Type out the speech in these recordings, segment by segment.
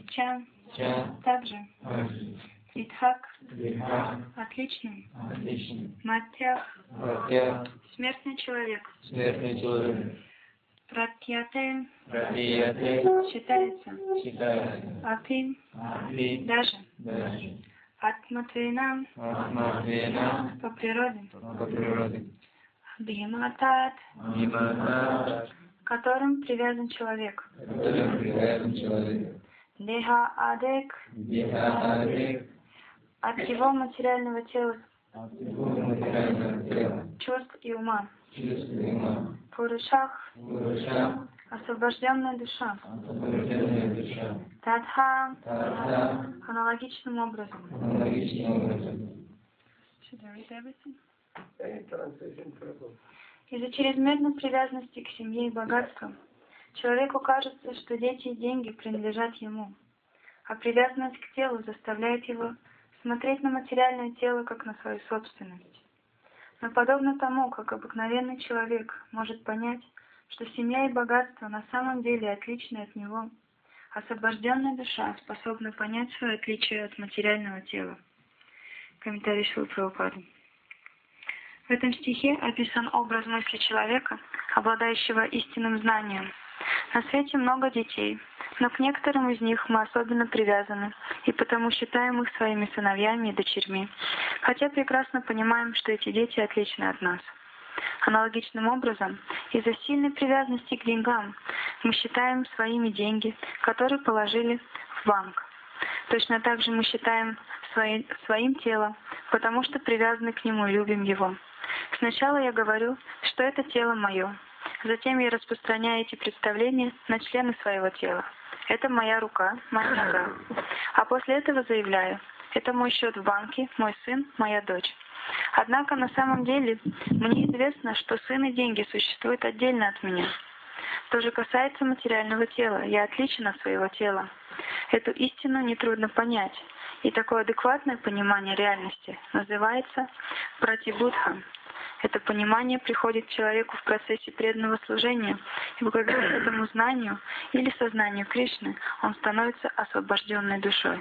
Ча также. Итхак отличный. Матьях смертный человек. Пратьяте считается. Апи даже. Атматвена по природе. Бхиматат которым привязан человек. Деха адек от его материального тела, чувств и ума. Пурушах освобожденная душа. Тадха аналогичным образом. Из-за чрезмерной привязанности к семье и богатству человеку кажется, что дети и деньги принадлежат ему, а привязанность к телу заставляет его смотреть на материальное тело как на свою собственность. Но подобно тому, как обыкновенный человек может понять, что семья и богатство на самом деле отличны от него, освобожденная душа способна понять свое отличие от материального тела. Комментарий Шрила Прабхупады. В этом стихе описан образ мысли человека, обладающего истинным знанием. На свете много детей, но к некоторым из них мы особенно привязаны, и потому считаем их своими сыновьями и дочерьми, хотя прекрасно понимаем, что эти дети отличны от нас. Аналогичным образом, из-за сильной привязанности к деньгам мы считаем своими деньги, которые положили в банк. Точно так же мы считаем своим тело, потому что привязаны к нему и любим его. Сначала я говорю, что это тело мое. Затем я распространяю эти представления на члены своего тела. Это моя рука, моя нога. А после этого заявляю, это мой счет в банке, мой сын, моя дочь. Однако на самом деле мне известно, что сын и деньги существуют отдельно от меня. То же касается материального тела. Я отличен от своего тела. Эту истину нетрудно понять. И такое адекватное понимание реальности называется пратибудха. Это понимание приходит к человеку в процессе преданного служения, и благодаря этому знанию или сознанию Кришны он становится освобожденной душой.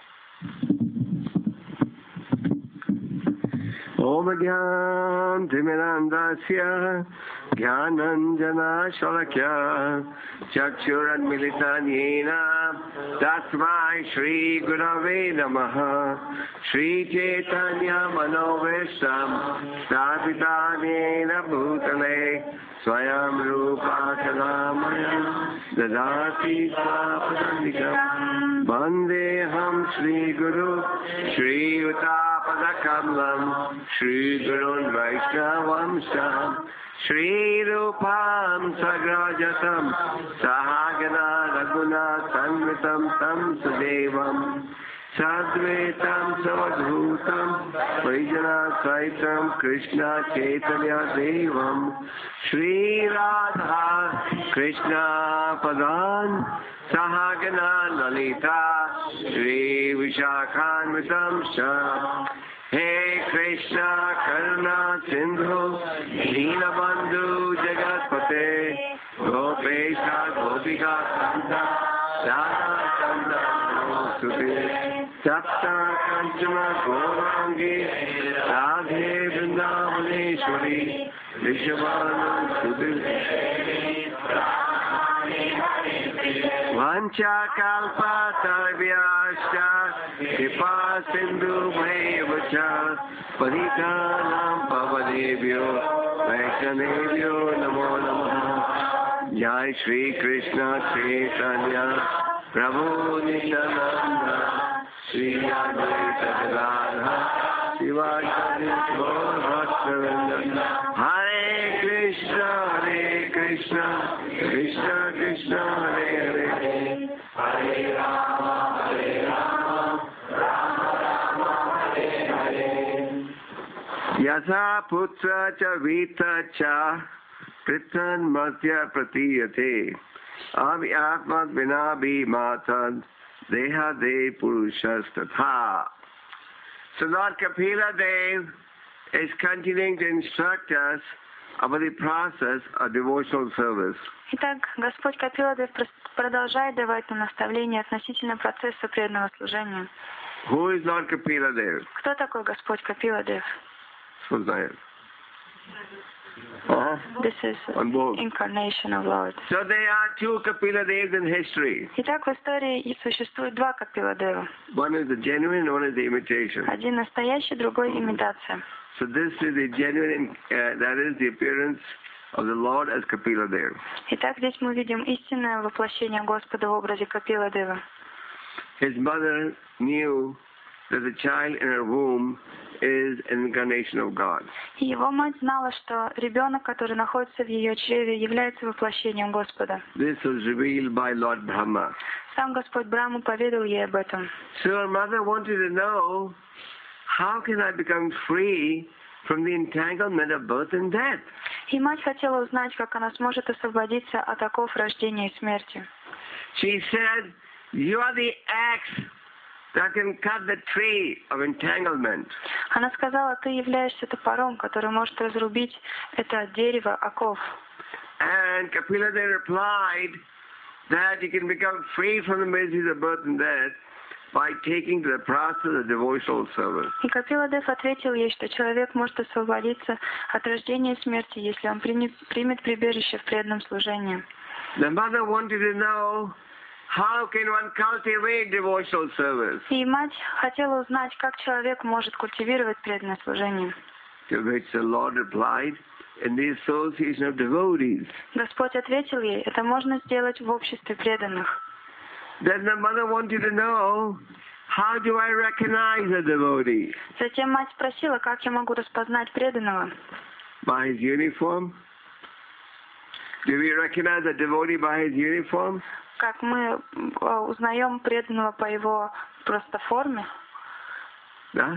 Om Gyan Timirandasya Gyananjana Shalakya Chakshurat Militanyena Tasmai Shri Gurave Namaha Shri Chaitanya Manoveshtam Stapitanena Bhutale Swayam Rupa Kadamaya Dadati Sapadandikam Vandeham Shri Guru Shri Utapadakamalam Shri Gurun Vaishnavamsam Shri Rupam Sagrajatam Sahagana Raguna Sanvitam Tam Sudevam Sadvetam Savadhutam Vaijana Saitam Krishna Chaitanya Devam Shri Radha Krishna Padan Sahagana Lalita Shri Vishakhanvitam Shah Hey Krishna Karuna Sindhu Deenabandhu Jagatpate Gopesha Gopika Santa Radha Santa Sute Sapta Kanchana Gaurangi Radhe Vrindavaneshwari Vishavanu Sute Vancha Kalpa Tarvyascha Kripa Sindhu Bhaivacha Paritanam Pavadebhyo Vaishnavebhyo Namo Namaha Jai Shri Krishna Chaitanya Prabhu Nityananda Shri Advaita Gadadhara Sivasari Gaur Bhaktavrinda Hare Krishna Krishna Krishna Hare Hare Hare Rama Rama Rama Hare Hare Yatha Putra Cha Vita Cha Pritan Matya Pratiyate Abhi Atmat Vina Bhi Matad Deha De Purushas Tatha. So Lord Kapila Dev is continuing to instruct us about the process of devotional service. Итак, Господь Капиладев продолжает давать нам наставления относительно процесса преданного служения. Who is Lord Kapiladev? Кто такой Господь Капиладев? Suznayev. This is On both. incarnation of Lord. So there are two Kapiladevs in history. Итак, в истории существует два Капиладева. One is the genuine, one is the imitation. Один настоящий, другой имитация. So this is the genuine, that is the appearance of the Lord as Kapiladev. Итак, здесь мы видим истинное воплощение Господа в образе Капиладева. His mother knew that the child in her womb is an incarnation of God. И его мать знала, что ребенок, который находится в ее чреве, является воплощением Господа. This was revealed by Lord Brahma. Сам Господь Брахма поведал ей об этом. So her mother wanted to know, how can I become free from the entanglement of birth and death? И мать хотела узнать, как она сможет освободиться от оков рождения и смерти. She said, you are the axe that can cut the tree of entanglement. Она сказала, ты являешься топором, который может разрубить это дерево оков. And Kapiladev replied that you can become free from the miseries of birth and death by taking to the process of devotional service. И Капиладев ответил ей, что человек может освободиться от рождения и смерти, если он примет прибежище в преданном служении. The mother wanted to know, how can one cultivate devotional service? И мать хотела узнать, как человек может культивировать преданное служение. To which the Lord replied, in the association of devotees. Господь ответил ей, это можно сделать в обществе преданных. Then the mother wanted to know, how do I recognize a devotee? Затем мать спросила, как я могу распознать преданного. By his uniform? Do we recognize a devotee by his uniform? Как мы узнаем преданного по его просто форме? Yeah?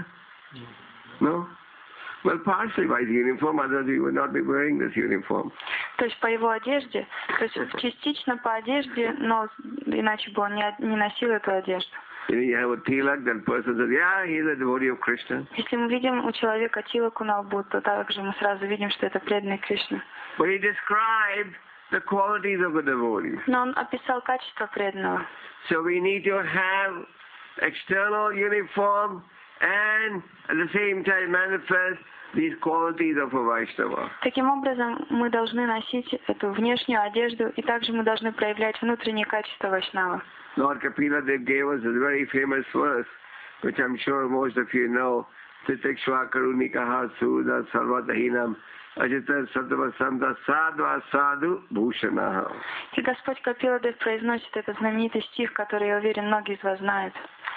No? Well, partially by his uniform, otherwise he would not be wearing this uniform. То есть по его одежде, то есть частично по одежде, но иначе бы он не носил эту одежду. You have a tilak, that person says, yeah, he's a devotee of Krishna. Если мы видим у человека тилаку на лбу, то также мы сразу видим, что это преданный Кришна. But he described the qualities of a devotee. Но он описал качество преданного. So we need to have external uniform and at the same time manifest these qualities of a Vaishnava. Таким образом, мы должны носить эту внешнюю одежду, и также мы должны проявлять внутренние качества Вайшнава. Lord Kapiladev gave us a very famous verse, which I'm sure most of you know. Titikshva karunikaha suda sarvadahinam ajita sattva samta sadva sadhu bhushanaha. И Господь Капиладев произносит этот знаменитый стих, который, я уверен, многие из вас знают.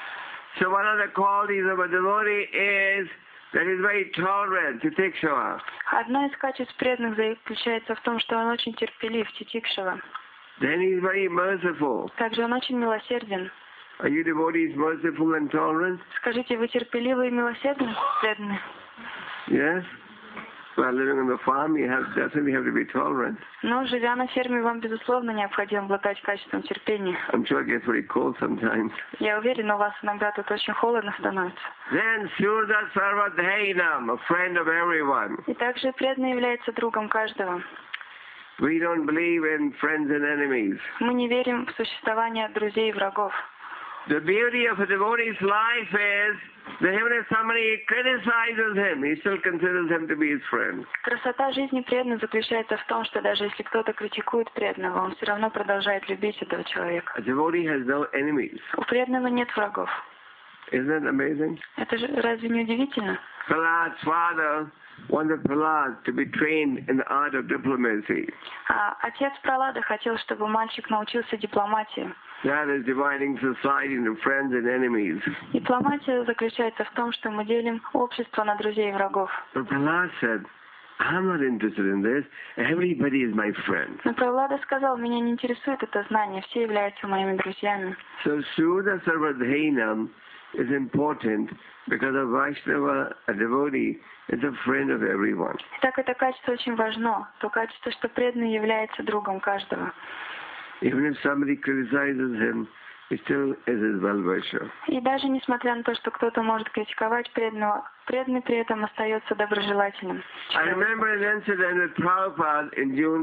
So one of the qualities of a devotee is that he's very tolerant, titikshva. Одно из качеств преданных заключается в том, что он очень терпелив, титикшава. Then he's very merciful. Также он очень милосерден. Are you devotees merciful and tolerant? Скажите, вы терпеливы и милосердны, преданные? Yes. Well, living on the farm, you definitely have to be tolerant. Но, живя на ферме, вам, безусловно, необходимо обладать качеством терпения. I'm sure it gets very cold sometimes. Я уверен, у вас иногда тут очень холодно становится. Then Surda Sarvadhainam, a friend of everyone. И также преданный является другом каждого. We don't believe in friends and enemies. Мы не верим в существование друзей и врагов. The beauty of a devotee's life is that even if somebody criticizes him, he still considers him to be his friend. Красота жизни преданного заключается в том, что даже если кто-то критикует преданного, он все равно продолжает любить этого человека. A devotee has no enemies. У преданного нет врагов. Isn't that amazing? Это же разве не удивительно? Prahlad's father wanted Prahlad to be trained in the art of diplomacy. Отец Пралада хотел, чтобы мальчик научился дипломатии. That is dividing society into friends and enemies. Дипломатия заключается в том, что мы делим общество на друзей и врагов. But Prahlad said, I'm not interested in this. Everybody is my friend. Но Пралада сказал, меня не интересует это знание, все являются моими друзьями. So Surda Sarvadhainam is important because a Vaishnava, a devotee, is a friend of everyone. Так это качество очень важно. То качество, что преданный является другом каждого. Even if somebody criticizes him, he still is his well-wisher. И даже несмотря на то, что кто-то может критиковать преданного, преданный при этом остается доброжелательным. I remember an incident with Prabhupada in June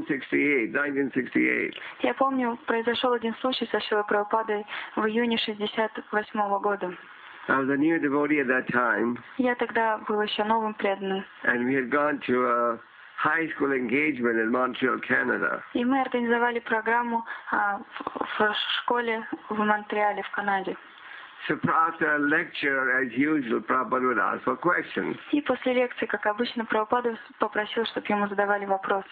1968. Я помню, произошел один случай со Шрилой Прабхупадой в июне 1968 года. I was a new devotee at that time, Я тогда был еще новым преданным. and we had gone to a high school engagement in Montreal, Canada. И мы организовали программу в школе в Монреале, в Канаде. So after a lecture, as usual, Prabhupada would ask for questions. И после лекции, как обычно, Прабхупада попросил, чтобы ему задавали вопросы.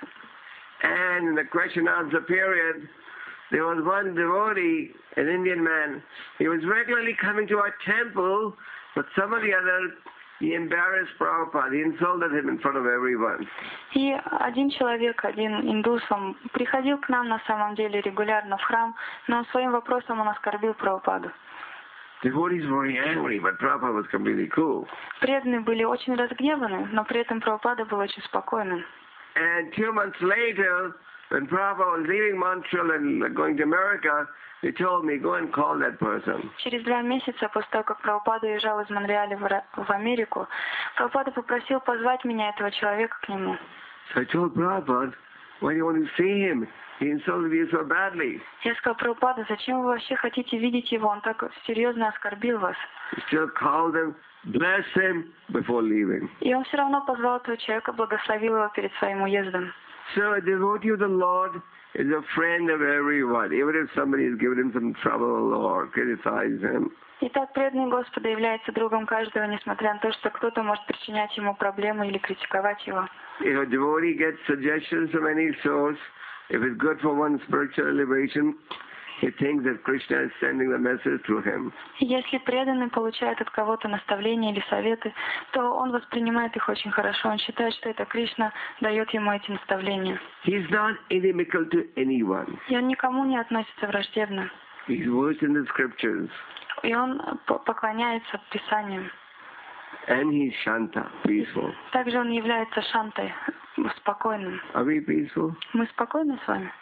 And in the question-answer period, there was one devotee, an Indian man. He was regularly coming to our temple, but some of the other, he embarrassed Prabhupada. He insulted him in front of everyone. И один человек, один индус, он приходил к нам на самом деле регулярно в храм, но своим вопросом он оскорбил Прабхупаду. Devotees were very angry, but Prabhupada was completely cool. Преданные были очень разгневаны, но при этом Прабхупада был очень спокойным. And 2 months later, when Prabhupada was leaving Montreal and going to America, he told me, go and call that person. Через 2 месяца после того, как Прабхупада уезжал из Монреаля в Америку, Прабхупада попросил позвать меня, этого человека, к нему. So I told Prabhupada, why do you want to see him? He insulted you so badly. Я сказал: Прабхупада, зачем вы вообще хотите видеть его? Он так серьезно оскорбил вас. He still called him, blessed him before leaving. И он все равно позвал этого человека, благословил его перед своим уездом. So a devotee of the Lord is a friend of everyone, even if somebody has given him some trouble or criticized him. Итак, преданный Господа является другом каждого, несмотря на то, что кто-то может причинять ему проблемы или критиковать его. If a devotee gets suggestions from any source, if it's good for one's spiritual elevation, he thinks that Krishna is sending the message through him. Если преданный получает от кого-то наставления или советы, то он воспринимает их очень хорошо. Он считает, что это Кришна дает ему эти наставления. He's not inimical to anyone. И он никому не относится враждебно. He's versed in the scriptures. И он поклоняется Писанию. And he's Shanta, peaceful. Также он является шантой, спокойным. Are we peaceful? Мы спокойны с вами?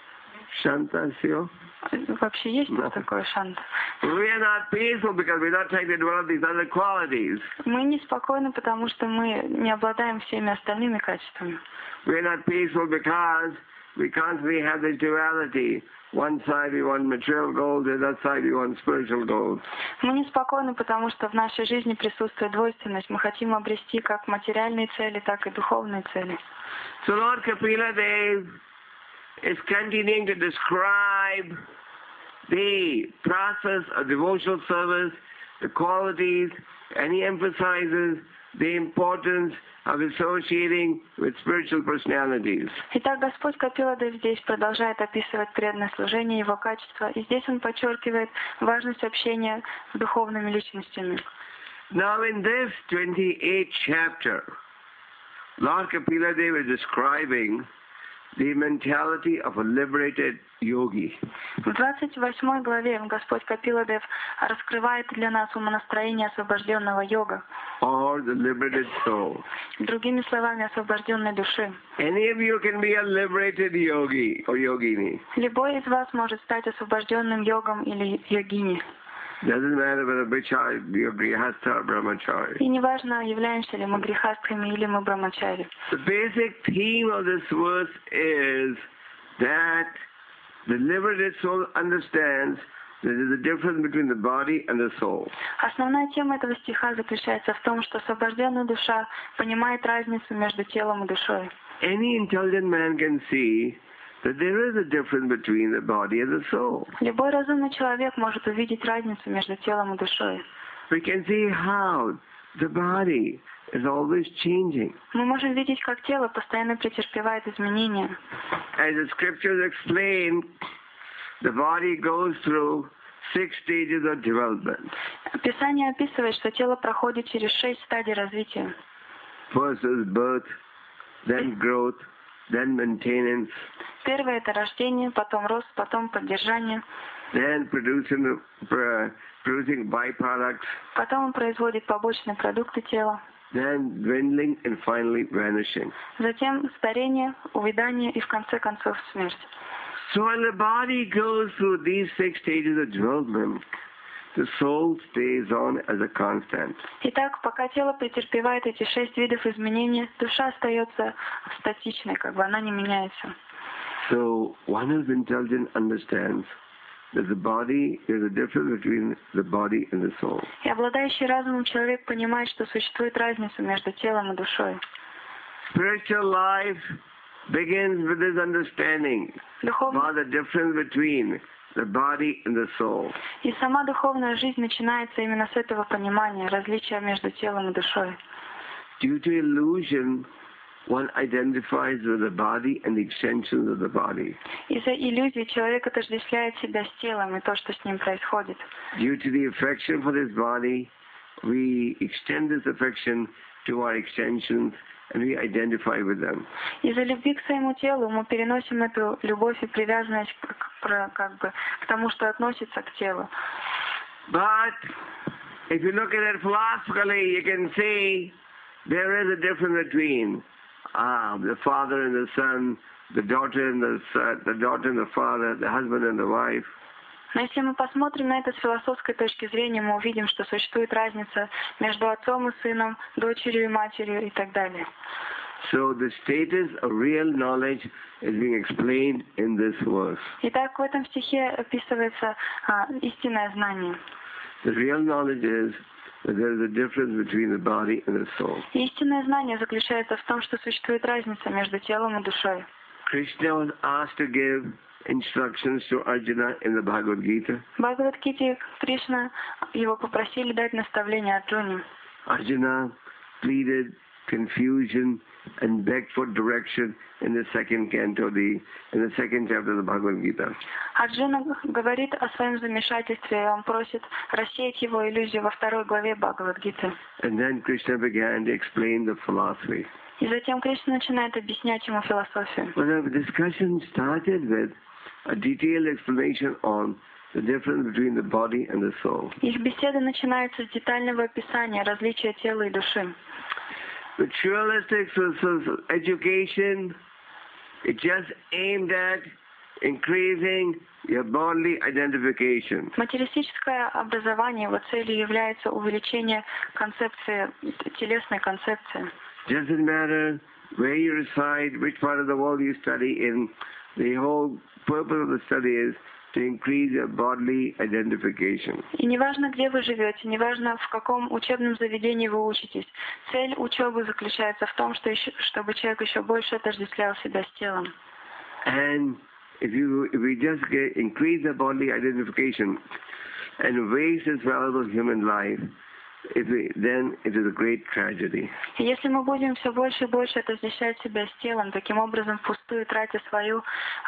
Shanta, Sio? Вообще есть тут такое шанта? We are not peaceful because we're not trying to develop these other qualities. Мы не спокойны, потому что мы не обладаем всеми остальными качествами. We're not peaceful because we constantly have this duality. One side we want material goals, the other side we want spiritual goals. Мы не спокойны, потому что в нашей жизни присутствует двойственность. Мы хотим обрести как материальные цели, так и духовные цели. So Lord Kapila Dev is continuing to describe the process of devotional service, the qualities, and he emphasizes the importance of associating with spiritual personalities. Итак, Господь Капиладев здесь продолжает описывать преданное служение, его качества, и здесь он подчеркивает важность общения с духовными личностями. Now in this 28th chapter, Lord Kapila is describing the mentality of a liberated yogi. В 28 главе Господь Капиладев раскрывает для нас умонастроение освобожденного йога. Or the liberated soul. Другими словами, освобожденной души. Any of you can be a liberated yogi or yogini. Любой из вас может стать освобожденным йогом или йогини. Doesn't matter whether you're grihastha or brahmachari. И неважно, являемся ли мы грихастхами или мы брамачари. The basic theme of this verse is that the liberated soul understands there is a difference between the body and the soul. Основная тема этого стиха заключается в том, что освобожденная душа понимает разницу между телом и душой. Any intelligent man can see that there is a difference between the body and the soul. Любой разумный человек может увидеть разницу между телом и душой. We can see how the body is always changing. Мы можем видеть, как тело постоянно претерпевает изменения. As the scriptures explain, the body goes through 6 stages of development. Писание описывает, что тело проходит через 6 стадий развития. First is birth, then growth, then maintenance. Первое — это рождение, потом рост, потом поддержание. Then producing byproducts. Потом он производит побочные продукты тела. Then dwindling and finally vanishing. Затем старение, увядание и в конце концов смерть. So when the body goes through these 6 stages of development, the soul stays on as a constant. Итак, пока тело претерпевает эти 6 видов изменений, душа остается статичной, как бы она не меняется. So one who's intelligent understands that the body, there's a difference between the body and the soul. И обладающий разумом человек понимает, что существует разница между телом и душой. Spiritual life begins with this understanding about the difference between the body and the soul. И сама духовная жизнь начинается именно с этого понимания, различия между телом и душой. Due to illusion, one identifies with the body and the extensions of the body. Из-за иллюзии человек отождествляет себя с телом и то, что с ним происходит. Due to the affection for this body, we extend this affection to our extensions and we identify with them. Из-за любви к своему телу мы переносим эту любовь и привязанность к тому, что относится к телу. But if you look at it philosophically, you can see there is a difference between the father and the son, the daughter and the son, the daughter and the father, the husband and the wife. Но если мы посмотрим на это с философской точки зрения, мы увидим, что существует разница между отцом и сыном, дочерью и матерью и так далее. So the status of real knowledge is being explained in this verse. Итак, в этом стихе описывается истинное знание. The real knowledge is that there is a difference between the body and the soul. Истинное знание заключается в том, что существует разница между телом и душой. Krishna was asked to give instructions to Arjuna in the Bhagavad Gita. В Бхагавад-гите Кришна его попросили дать наставление Арджуне. Arjuna pleaded confusion and begged for direction in the second canto, in the second chapter of the Bhagavad Gita. Арджуна говорит о своем замешательстве, и он просит рассеять его иллюзию во 2 главе Бхагавад-гиты. And then Krishna began to explain the philosophy. И затем Кришна начинает объяснять ему философию. Well, the discussion started with a detailed explanation on the difference between the body and the soul. Их беседа начинается с детального описания различия тела и души. The dualistic education, it just aimed at increasing your bodily identification. Материалистическое образование, его целью является увеличение концепции, телесной концепции. Doesn't matter where you reside, which part of the world you study in, the whole purpose of the study is to increase your bodily identification. И неважно, где вы живете, неважно, в каком учебном заведении вы учитесь, цель учебы заключается в том, чтобы человек еще больше отождествлял себя с телом. And if we just increase the bodily identification and waste this valuable human life, then it is a great tragedy. Если мы будем все больше и больше отождествлять себя с телом, таким образом впустую тратя свою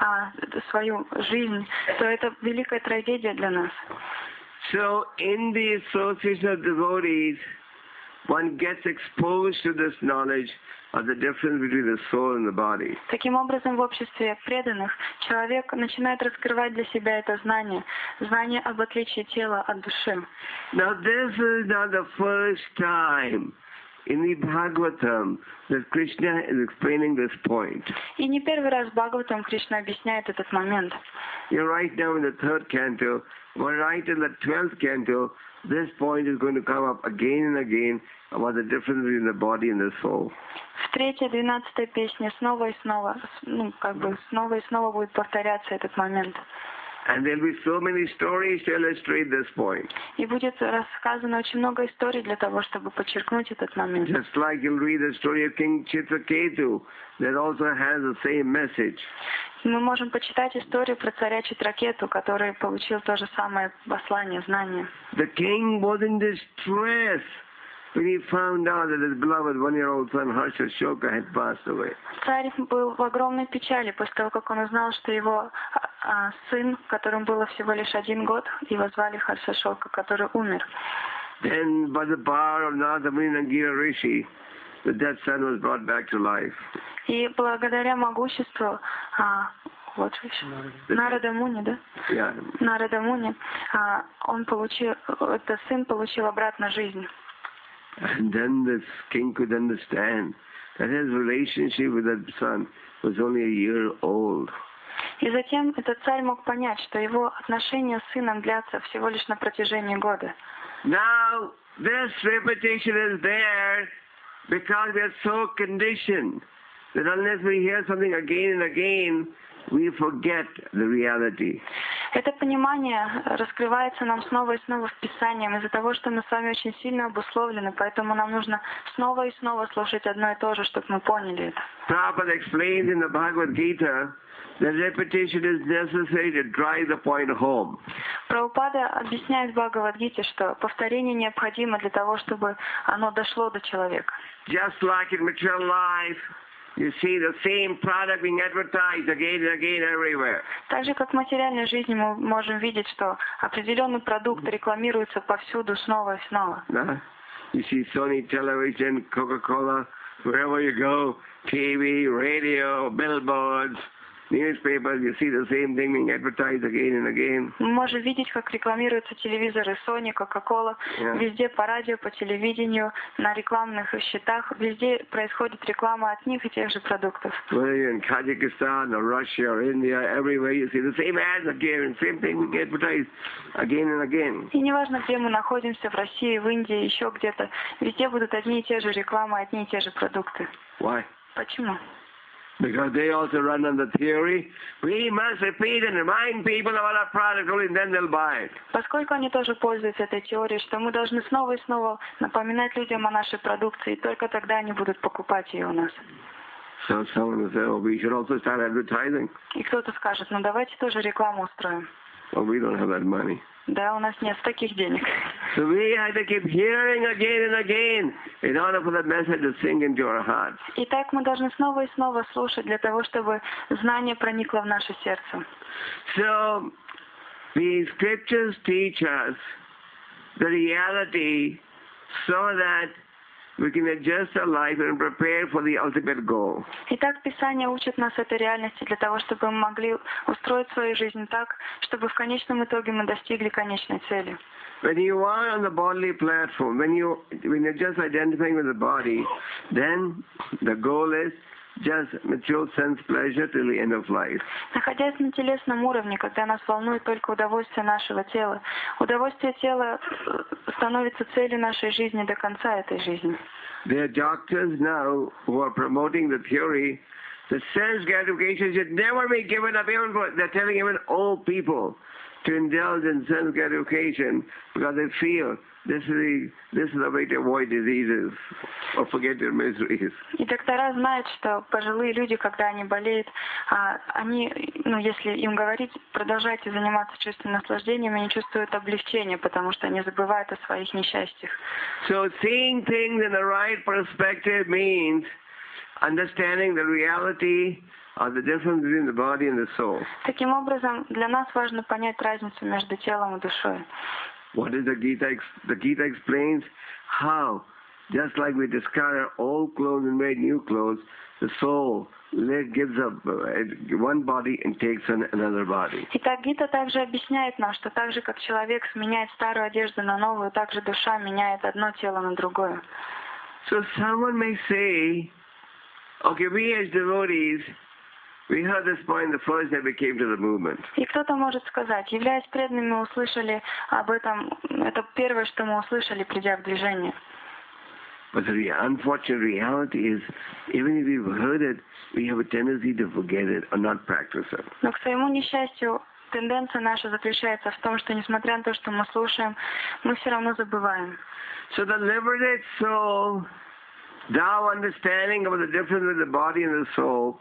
жизнь, то это великая трагедия для нас. So in the association of devotees, one gets exposed to this knowledge of the difference between the soul and the body. Таким образом, в обществе преданных человек начинает раскрывать для себя это знание об отличии тела от души. Now this is not the first time in the Bhagavatam that Krishna is explaining this point. И не первый раз в Бхагаватам Кришна объясняет этот момент. You're right now in the 3rd canto, but right in the 12th canto, this point is going to come up again and again about the difference between the body and the soul. В 3-й, 12-й песне снова и снова будет повторяться этот момент. And there'll be so many stories to illustrate this point. И будет рассказано очень много историй для того, чтобы подчеркнуть этот момент. Just like you'll read the story of King Chitraketu, that also has the same message. Мы можем почитать историю про царя Читракету, который получил то же самое послание, знание. The king was in distress when he found out that his beloved 1-year-old son Harsha-shoka had passed away. Царь был в огромной печали после того, как он узнал, что его сын, которому было всего лишь 1 год, его звали Харша-шока, который умер. Then, by the power of Narada Muni and Gira Rishi, the dead son was brought back to life. И благодаря могуществу Нарада Муни, да? Yeah. Нарада Муни, этот сын получил обратно жизнь. And then this king could understand that his relationship with that son was only a year old. И затем этот царь мог понять, что его отношения с сыном длятся всего лишь на протяжении года. Now, this repetition is there because we are so conditioned that unless we hear something again and again, we forget the reality. Это понимание раскрывается нам снова и снова в Писании из-за того, что мы с вами очень сильно обусловлены, поэтому нам нужно снова и снова слушать одно и то же, чтобы мы поняли это. Prabhupada explains in the Bhagavad Gita that repetition is necessary to drive the point home. Прабхупада объясняет в Бхагавад-гите, что повторение необходимо для того, чтобы оно дошло до человека. Just like in material life, you see the same product being advertised again and again everywhere. Так же, как в материальной жизни мы можем видеть, что определенный продукт рекламируется повсюду снова и снова. You see Sony television, Coca-Cola, wherever you go, TV, radio, billboards, newspapers, you see the same thing being advertised again and again. Мы можем видеть, как рекламируются телевизоры Sony, Coca-Cola, везде по радио, по телевидению, на рекламных счетах, везде происходит реклама одних и тех же продуктов. Whether you're in Kazakhstan or Russia or India, everywhere you see the same ads again, same thing being advertised again and again. И неважно, где мы находимся, в России, в Индии, еще где-то, везде будут одни и те же рекламы, одни и те же продукты. Why? Почему? Because they also run on the theory, we must repeat and remind people about our product, only then they'll buy it. Поскольку они тоже пользуются этой теорией, что мы должны снова и снова напоминать людям о нашей продукции, и только тогда они будут покупать ее у нас. So someone will say, oh, we should also start advertising. И кто-то скажет, ну давайте тоже рекламу устроим. Well, we don't have that money. Да, у нас нет таких денег. So we have to keep hearing again and again in order for that message to sink into our hearts. Итак, мы должны снова и снова слушать для того, чтобы знание проникло в наше сердце. So the scriptures teach us the reality so that we can adjust our life and prepare for the ultimate goal. Итак, Писание учит нас этой реальности для того, чтобы мы могли устроить свою жизнь так, чтобы в конечном итоге мы достигли конечной цели. When you are on the bodily platform, when you're just identifying with the body, then the goal is just material sense pleasure till the end of life. Находясь на телесном уровне, когда нас волнует только удовольствие нашего тела, удовольствие тела становится целью нашей жизни до конца этой жизни. There are doctors now who are promoting the theory that sense gratification should never be given up. Even they're telling even old people to indulge in sense gratification because they feel this is the way to avoid diseases or forget their miseries. И доктора знают, что пожилые люди, когда они болеют, они, если им говорить, продолжайте заниматься чувственным наслаждением, они чувствуют облегчение, потому что они забывают о своих несчастьях. So seeing things in the right perspective means understanding the reality of the difference between the body and the soul. Таким образом, для нас важно понять разницу между телом и душой. What is the Gita? The Gita explains how, just like we discard our old clothes and wear new clothes, the soul gives up one body and takes on another body. Итак, Гита также объясняет нам, что так же, как человек сменяет старую одежду на новую, так же душа меняет одно тело на другое. So someone may say, okay, we as devotees, we heard this point the first day we came to the movement. И кто-то может сказать, являясь преданными, мы услышали об этом, это первое, что мы услышали, придя в движение. But the unfortunate reality is, even if we've heard it, we have a tendency to forget it or not practice it. Но к своему несчастью, тенденция наша заключается в том, что несмотря на то, что мы слушаем, мы все равно забываем. So the liberated soul, thou understanding of the difference between the body and the soul,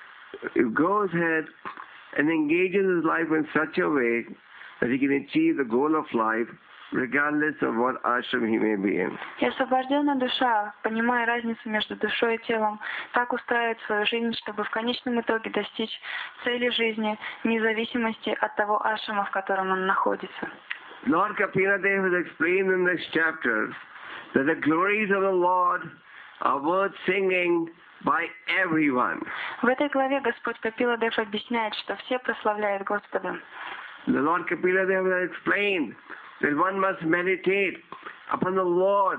it goes ahead and engages his life in such a way that he can achieve the goal of life regardless of what ashram he may be in. И освобожденная душа, понимая разницу между душой и телом, так устраивает свою жизнь, чтобы в конечном итоге достичь цели жизни, вне зависимости от того ашрама, в котором он находится. Lord Kapila Dev has explained in this chapter that the glories of the Lord are worth singing by everyone. В этой главе Господь Капила Дев объясняет, что все прославляют Господа. The Lord Kapila Dev has explained that one must meditate upon the Lord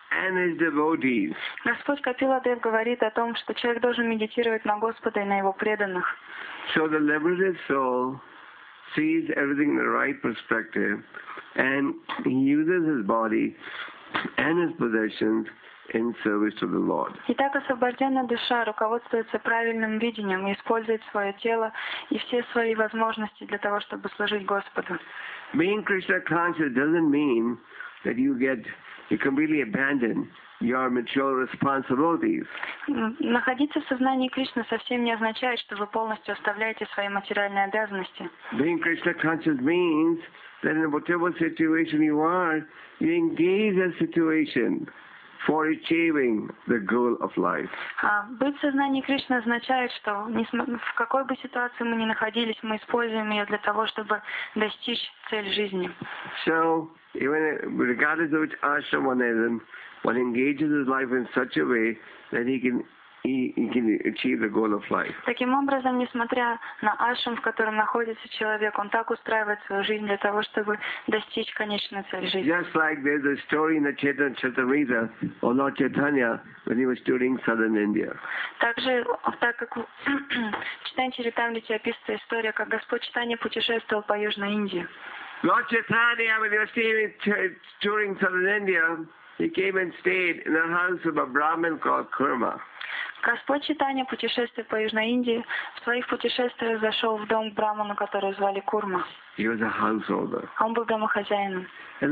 and his devotees. Господь Капиладев говорит о том, что человек должен медитировать на Господа и на Его преданных. So the liberated soul sees everything in the right perspective, and he uses his body and his possessions in service to the Lord. Итак, освобожденная душа руководствуется правильным видением и использует свое тело и все свои возможности для того, чтобы служить Господу. Being Krishna conscious doesn't mean that you completely abandon your mature responsibilities. Находиться в сознании Кришны совсем не означает, что вы полностью оставляете свои материальные обязанности. Being Krishna conscious means that in whatever situation you are, you engage that situation for achieving the goal of life. Быть в сознании Кришны означает, что в какой бы ситуации мы ни находились, мы используем ее для того, чтобы достичь цель жизни. So, even regardless of which ashram one is in, one engages his life in such a way that he can achieve the goal of life. Таким образом, несмотря на ашрам, в котором находится человек, он так устраивает свою жизнь для того, чтобы достичь конечной цели жизни. Just like there's a story in the Chaitanya Charitamrita of Lord Chaitanya when he was touring southern India. Также, так как в Чайтанья Чаритамрите описывается история, как Господь Чайтанья путешествовал по Южной Индии. Lord Chaitanya, when he was touring southern India, he came and stayed in the house of a Brahmin called Kurma. Господь Чайтанья, путешествуя по Южной Индии, в своих путешествиях зашел в дом к браману, который звали Курма. He was a householder. Он был домохозяином. And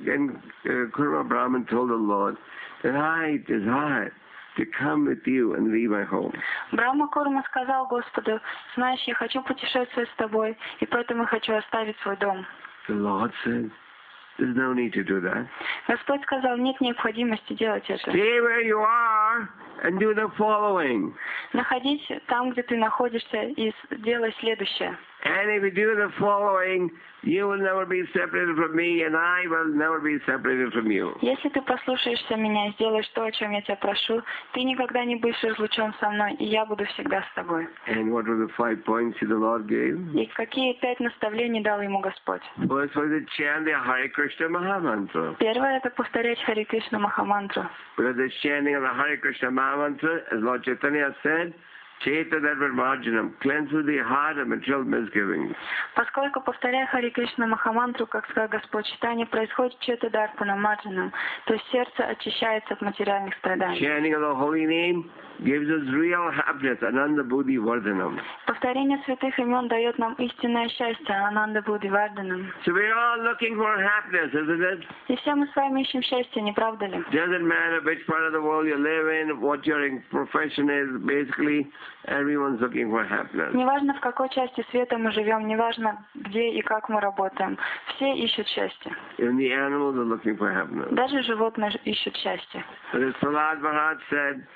Kurma Brahman told the Lord that I desire to come with you and leave my home. Брахма Курма сказал Господу: знаешь, я хочу путешествовать с тобой, и поэтому хочу оставить свой дом. The Lord said, there's no need to do that. Господь сказал: нет необходимости делать это. Stay where you are and do the following. Находись там, где ты находишься, и делай следующее. And if you do the following, you will never be separated from me, and I will never be separated from you. Если ты послушаешься меня и сделаешь то, о чем я тебя прошу, ты никогда не будешь разлучен со мной, и я буду всегда с тобой. And what were the 5 points the Lord gave? И какие 5 наставлений дал ему Господь? First was to chant the Hare Krishna Mahamantra. Первое — это повторять Харе Кришна Махамантру. Because the chanting of the Hare Krishna Mahamantra, as Lord Chaitanya said, Chaitanya cleanses the heart of material misgivings. Поскольку, повторяя Харе Кришна Махамантру, как сказал Господь Чайтанья, происходит Четадарпана Марджанам, то есть сердце очищается от материальных страданий. Chanting of the holy name gives us real happiness, Ananda Buddhi Vardhanam. Повторение святых имен дает нам истинное счастье, Ананда Будхи Вардханам. So we're all looking for happiness, isn't it? И все мы с вами ищем счастье, не правда ли? Doesn't matter which part of the world you live in, what your profession is, basically everyone's looking for happiness. Неважно, в какой части света мы живем, неважно, где и как мы работаем, все ищут счастье. Even the animals are looking for happiness. Даже животные ищут счастье. But as Prahlad Maharaj said,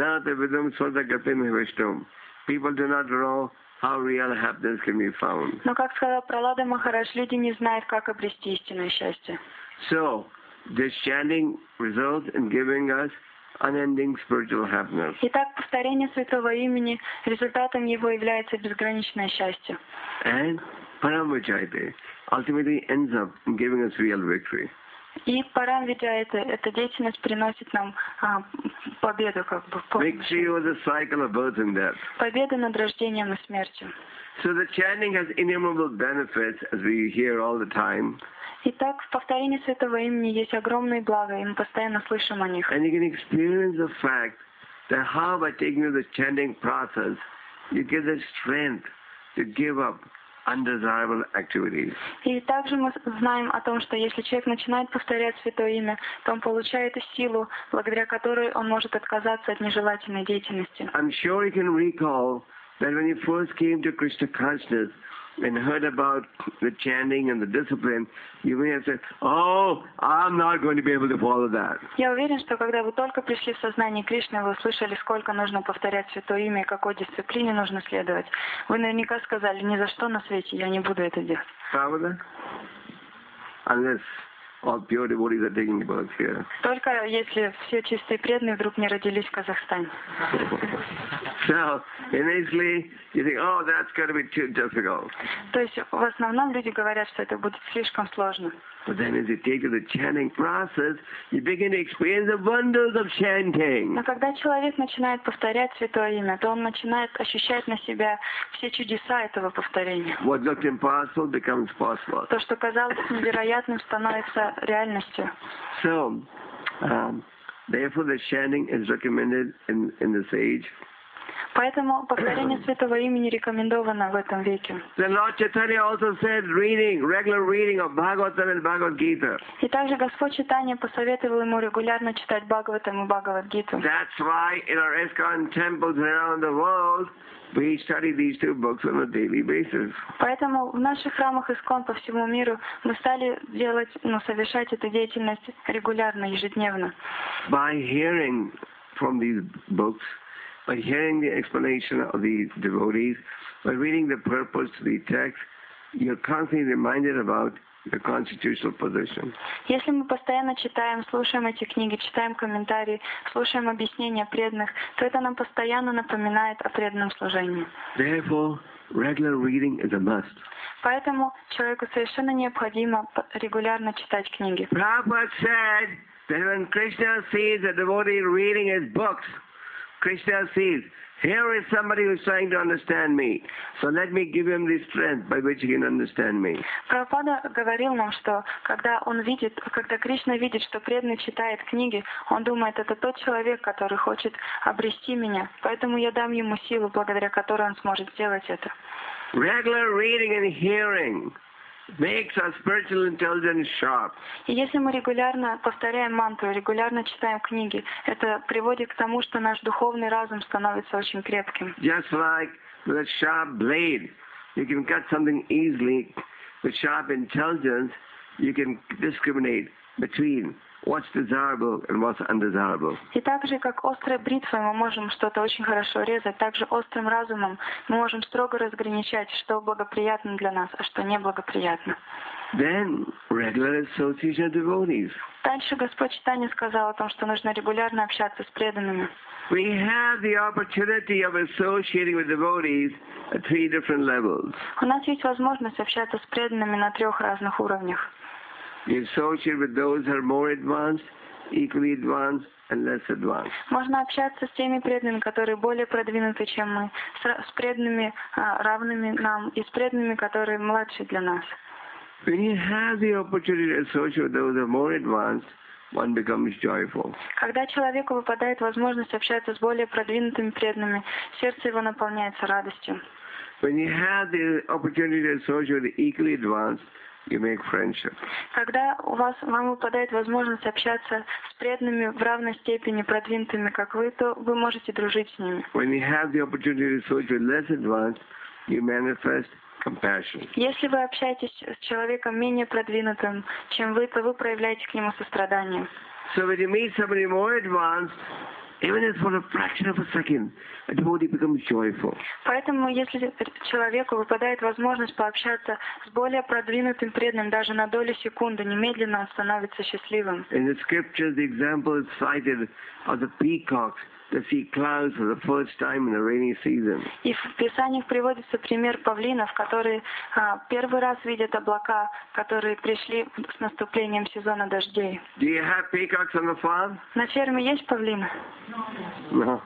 people do not know how real happiness can be found. Но, как сказал Пралада Махарадж, люди не знают, как обрести истинное счастье. So, this chanting results in giving us unending spiritual happiness. Итак, повторение святого имени, результатом его является безграничное счастье. And Paramvijayate ultimately ends up in giving us real victory. И Парамвиджая, эта деятельность приносит нам победу, как бы. Victory over the cycle of birth and death. Победа над рождением и смертью. So the chanting has innumerable benefits, as we hear all the time. Итак, в повторении святого имени есть огромные блага, и мы постоянно слышим о них. And you can experience the fact that how by taking the chanting process, you get the strength to give up undesirable activities. И также мы знаем о том, что если человек начинает повторять святое имя, то он получает и силу, благодаря которой он может отказаться от нежелательной деятельности. I'm sure you can recall that when you first came to Krishna consciousness and heard about the chanting and the discipline, you may have said, "Oh, I'm not going to be able to follow that." Я уверен, что когда вы только пришли в сознание Кришны, вы услышали, сколько нужно повторять святое имя и какой дисциплине нужно следовать. Вы наверняка сказали: ни за что на свете я не буду это делать. Pravada? Unless all pure devotees are taking birth here. Только если все чистые преданные вдруг не родились в Казахстане. So initially you think, oh, that's going to be too difficult. То есть в основном люди говорят, что это будет слишком сложно. But then as you take to the chanting process, you begin to experience the wonders of chanting. Но когда человек начинает повторять Святое Имя, то он начинает ощущать на себя все чудеса этого повторения. What looked impossible becomes possible. То, что казалось невероятным, становится реальностью. So, therefore the chanting is recommended in this age. Поэтому повторение Святого Имени рекомендовано в этом веке. The Lord Chaitanya also said regular reading of Bhagavatam and Bhagavad Gita. И также Господь Чайтанья посоветовал ему регулярно читать Бхагаватам и Бхагавад-гиту. That's why in our ISKCON temples around the world, we study these two books on a daily basis. Поэтому в наших храмах ИСККОН по всему миру мы стали совершать эту деятельность регулярно, ежедневно. By hearing from these books, by hearing the explanation of the devotees, by reading the purpose of the text, you're constantly reminded about your constitutional position. Если мы постоянно читаем, слушаем эти книги, читаем комментарии, слушаем объяснения преданных, то это нам постоянно напоминает о преданном служении. Therefore, regular reading is a must. Поэтому человеку совершенно необходимо регулярно читать книги. Prabhupada said that when Krishna sees a devotee reading his books, Krishna sees, here is somebody who is trying to understand me. So let me give him the strength by which he can understand me. Прабхупада говорил нам, что когда Кришна видит, что преданный читает книги, он думает, это тот человек, который хочет обрести меня. Поэтому я дам ему силу, благодаря которой он сможет сделать это. Regular reading and hearing makes our spiritual intelligence sharp. И если мы регулярно повторяем мантру, регулярно читаем книги, это приводит к тому, что наш духовный разум становится очень крепким. Just like with a sharp blade, you can cut something easily. With sharp intelligence, you can discriminate between what's desirable and what's undesirable. И так же, как острой бритвой мы можем что-то очень хорошо резать, так же острым разумом мы можем строго разграничать, что благоприятно для нас, а что неблагоприятно. Then, regular association of devotees. Дальше Господь Чайтанья сказал о том, что нужно регулярно общаться с преданными. We have the opportunity of associating with devotees at 3 different levels. У нас есть возможность общаться с преданными на 3 разных уровнях. You associate with those who are more advanced, equally advanced, and less advanced. Можно общаться с теми преданными, которые более продвинуты, чем мы, с преданными, равными нам, и с преданными, которые младше для нас. When you have the opportunity to associate with those who are more advanced, one becomes joyful. Когда человеку выпадает возможность общаться с более продвинутыми преданными, сердце его наполняется радостью. When you have the opportunity to associate with the equally advanced, you make friendship. Когда вам выпадает возможность общаться с преданными в равной степени продвинутыми, как вы, то вы можете дружить с ними. When you have the opportunity to associate with less advanced, you manifest compassion. Если вы общаетесь с человеком менее продвинутым, чем вы, то вы проявляете к нему сострадание. So when you meet somebody more advanced, even if for a fraction of a second, a devotee becomes joyful. Поэтому, если человеку выпадает возможность пообщаться с более продвинутым преданным даже на долю секунды, немедленно он становится счастливым. In the scriptures, the example is cited of the peacocks that see clouds for the first time in the rainy season. И в Писаниях приводится пример павлинов, которые первый раз видят облака, которые пришли с наступлением сезона дождей. Do you have peacocks on the farm? На ферме есть павлины? No.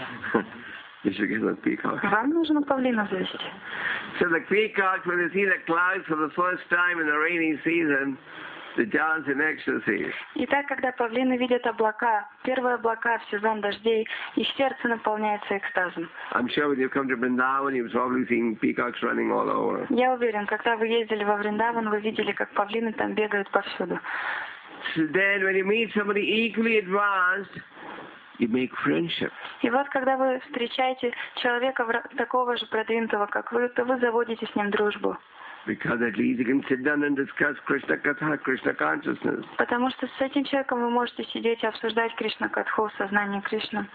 You should get a peacock. Вам нужно павлина завести. So the peacocks, when they see the clouds for the first time in the rainy season, they dance in ecstasy. Итак, когда павлины видят облака, первые облака в сезон дождей, их сердце наполняется экстазом. I'm sure when you come to Vrindavan, you've probably seen peacocks running all over. Я уверен, когда вы ездили во Вриндаван, вы видели, как павлины там бегают повсюду. So then when you meet somebody equally advanced, you make friendship. И вот, когда вы встречаете человека такого же продвинутого, как вы, то вы заводите с ним дружбу. Because at least you can sit down and discuss Krishna Katha, Krishna consciousness. Потому что с этим человеком вы можете сидеть и обсуждать Кришна Катху, сознание Кришны.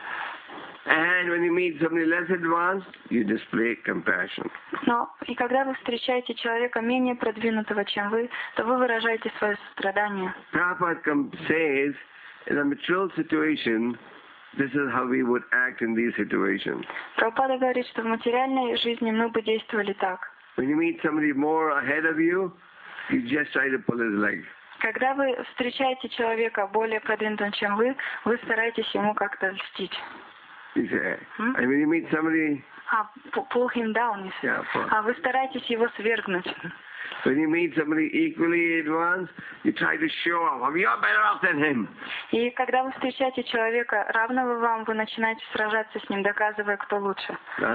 And when you meet somebody less advanced, you display compassion. Но и когда вы встречаете человека менее продвинутого, чем вы, то вы выражаете свое сострадание. Prabhupada says, in a material situation, this is how we would act in these situations. Прабхупада говорит, что в материальной жизни мы бы действовали так. When you meet somebody more ahead of you, you just try to pull his leg. Когда вы встречаете человека более продвинутым, чем вы стараетесь ему как-то льстить. You say, and when you meet somebody, Pull him down. Yeah, pull. Вы стараетесь его свергнуть. when you meet somebody equally advanced, you try to show off. You're better off than him. И когда вы встречаете человека, равного вам, вы начинаете сражаться с ним, доказывая, кто лучше.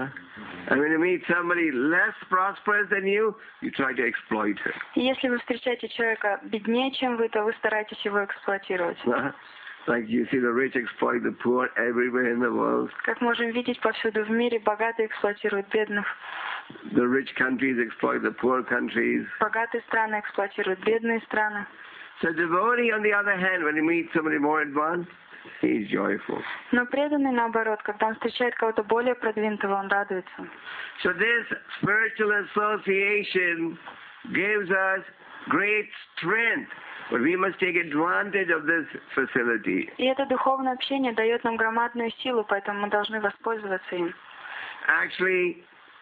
And when you meet somebody less prosperous than you, you try to exploit him. И если вы встречаете человека беднее, чем вы, то вы стараетесь его эксплуатировать. Like you see the rich exploit the poor everywhere in the world. Как можем видеть повсюду в мире, богатые эксплуатируют бедных. The rich countries exploit the poor countries. Богатые страны эксплуатируют бедные страны. So devotee, on the other hand, when you meet somebody more advanced, he is joyful. Но преданный, наоборот, когда он встречает кого-то более продвинутого, он радуется. So this spiritual association gives us great strength, but we must take advantage of this facility. И это духовное общение дает нам громадную силу, поэтому мы должны воспользоваться им. Actually,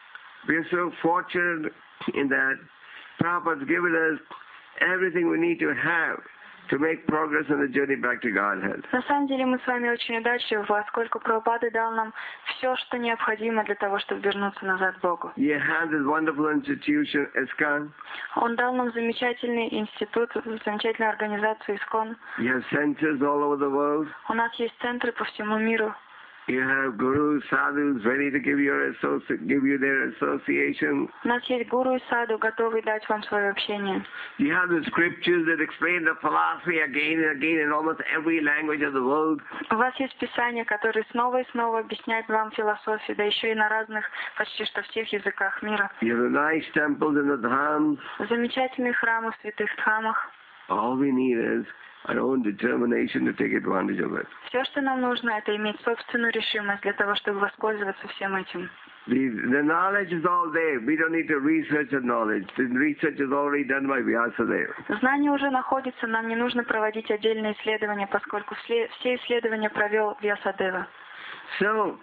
we are so fortunate in that Prabhupada has given us everything we need to have to make progress on the journey back to Godhead. На самом деле мы с вами очень удачливы, поскольку Прабхупада дал нам все, что необходимо для того, чтобы вернуться назад к Богу. You have this wonderful institution, ISKCON. Он дал нам замечательный институт, замечательную организацию ИСКОН. You have centers all over the world. У нас есть центры по всему миру. You have gurus, sadhus ready to give you their association. У нас есть гуру и саду, готовые дать вам свое общение. You have the scriptures that explain the philosophy again and again in almost every language of the world. У вас есть писания, которые снова и снова объясняют вам философию, да еще и на разных, почти что всех языках мира. You have nice temples in the dhams. Замечательные храмы в святых дхамах. All we need is our own determination to take advantage of it. Все, что нам нужно, это иметь собственную решимость для того, чтобы воспользоваться всем этим. The knowledge is all there. We don't need to research the knowledge. The research is already done by Vyasadeva. Знание уже находится, нам не нужно проводить отдельные исследования, поскольку все исследования провел Вьясадева. So,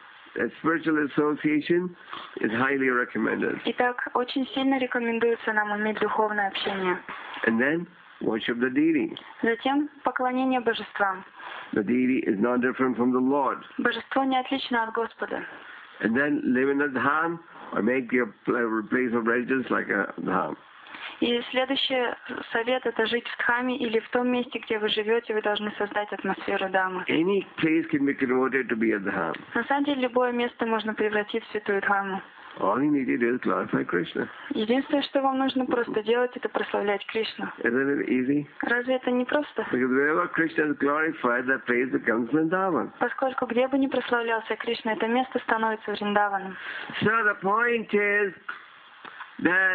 a spiritual association is highly recommended. Итак, очень сильно рекомендуется нам иметь духовное общение. And then, worship the deity. Затем поклонение божествам. The deity is not different from the Lord. Божество не отлично от Господа. And then live in a dham or make your place of residence like a dham. И следующий совет — это жить в дхаме или в том месте, где вы живете, вы должны создать атмосферу дхамы. Any place can be converted to be a dham. На самом деле, любое место можно превратить в святую дхаму. All you need to do is glorify Krishna. Единственное, что вам нужно просто делать, это прославлять Кришну. Isn't it easy? Разве это не просто? Because wherever Krishna is glorified, that place becomes Vrindavan. Поскольку где бы ни прославлялся Кришна, это место становится Вриндаваном. So the point is that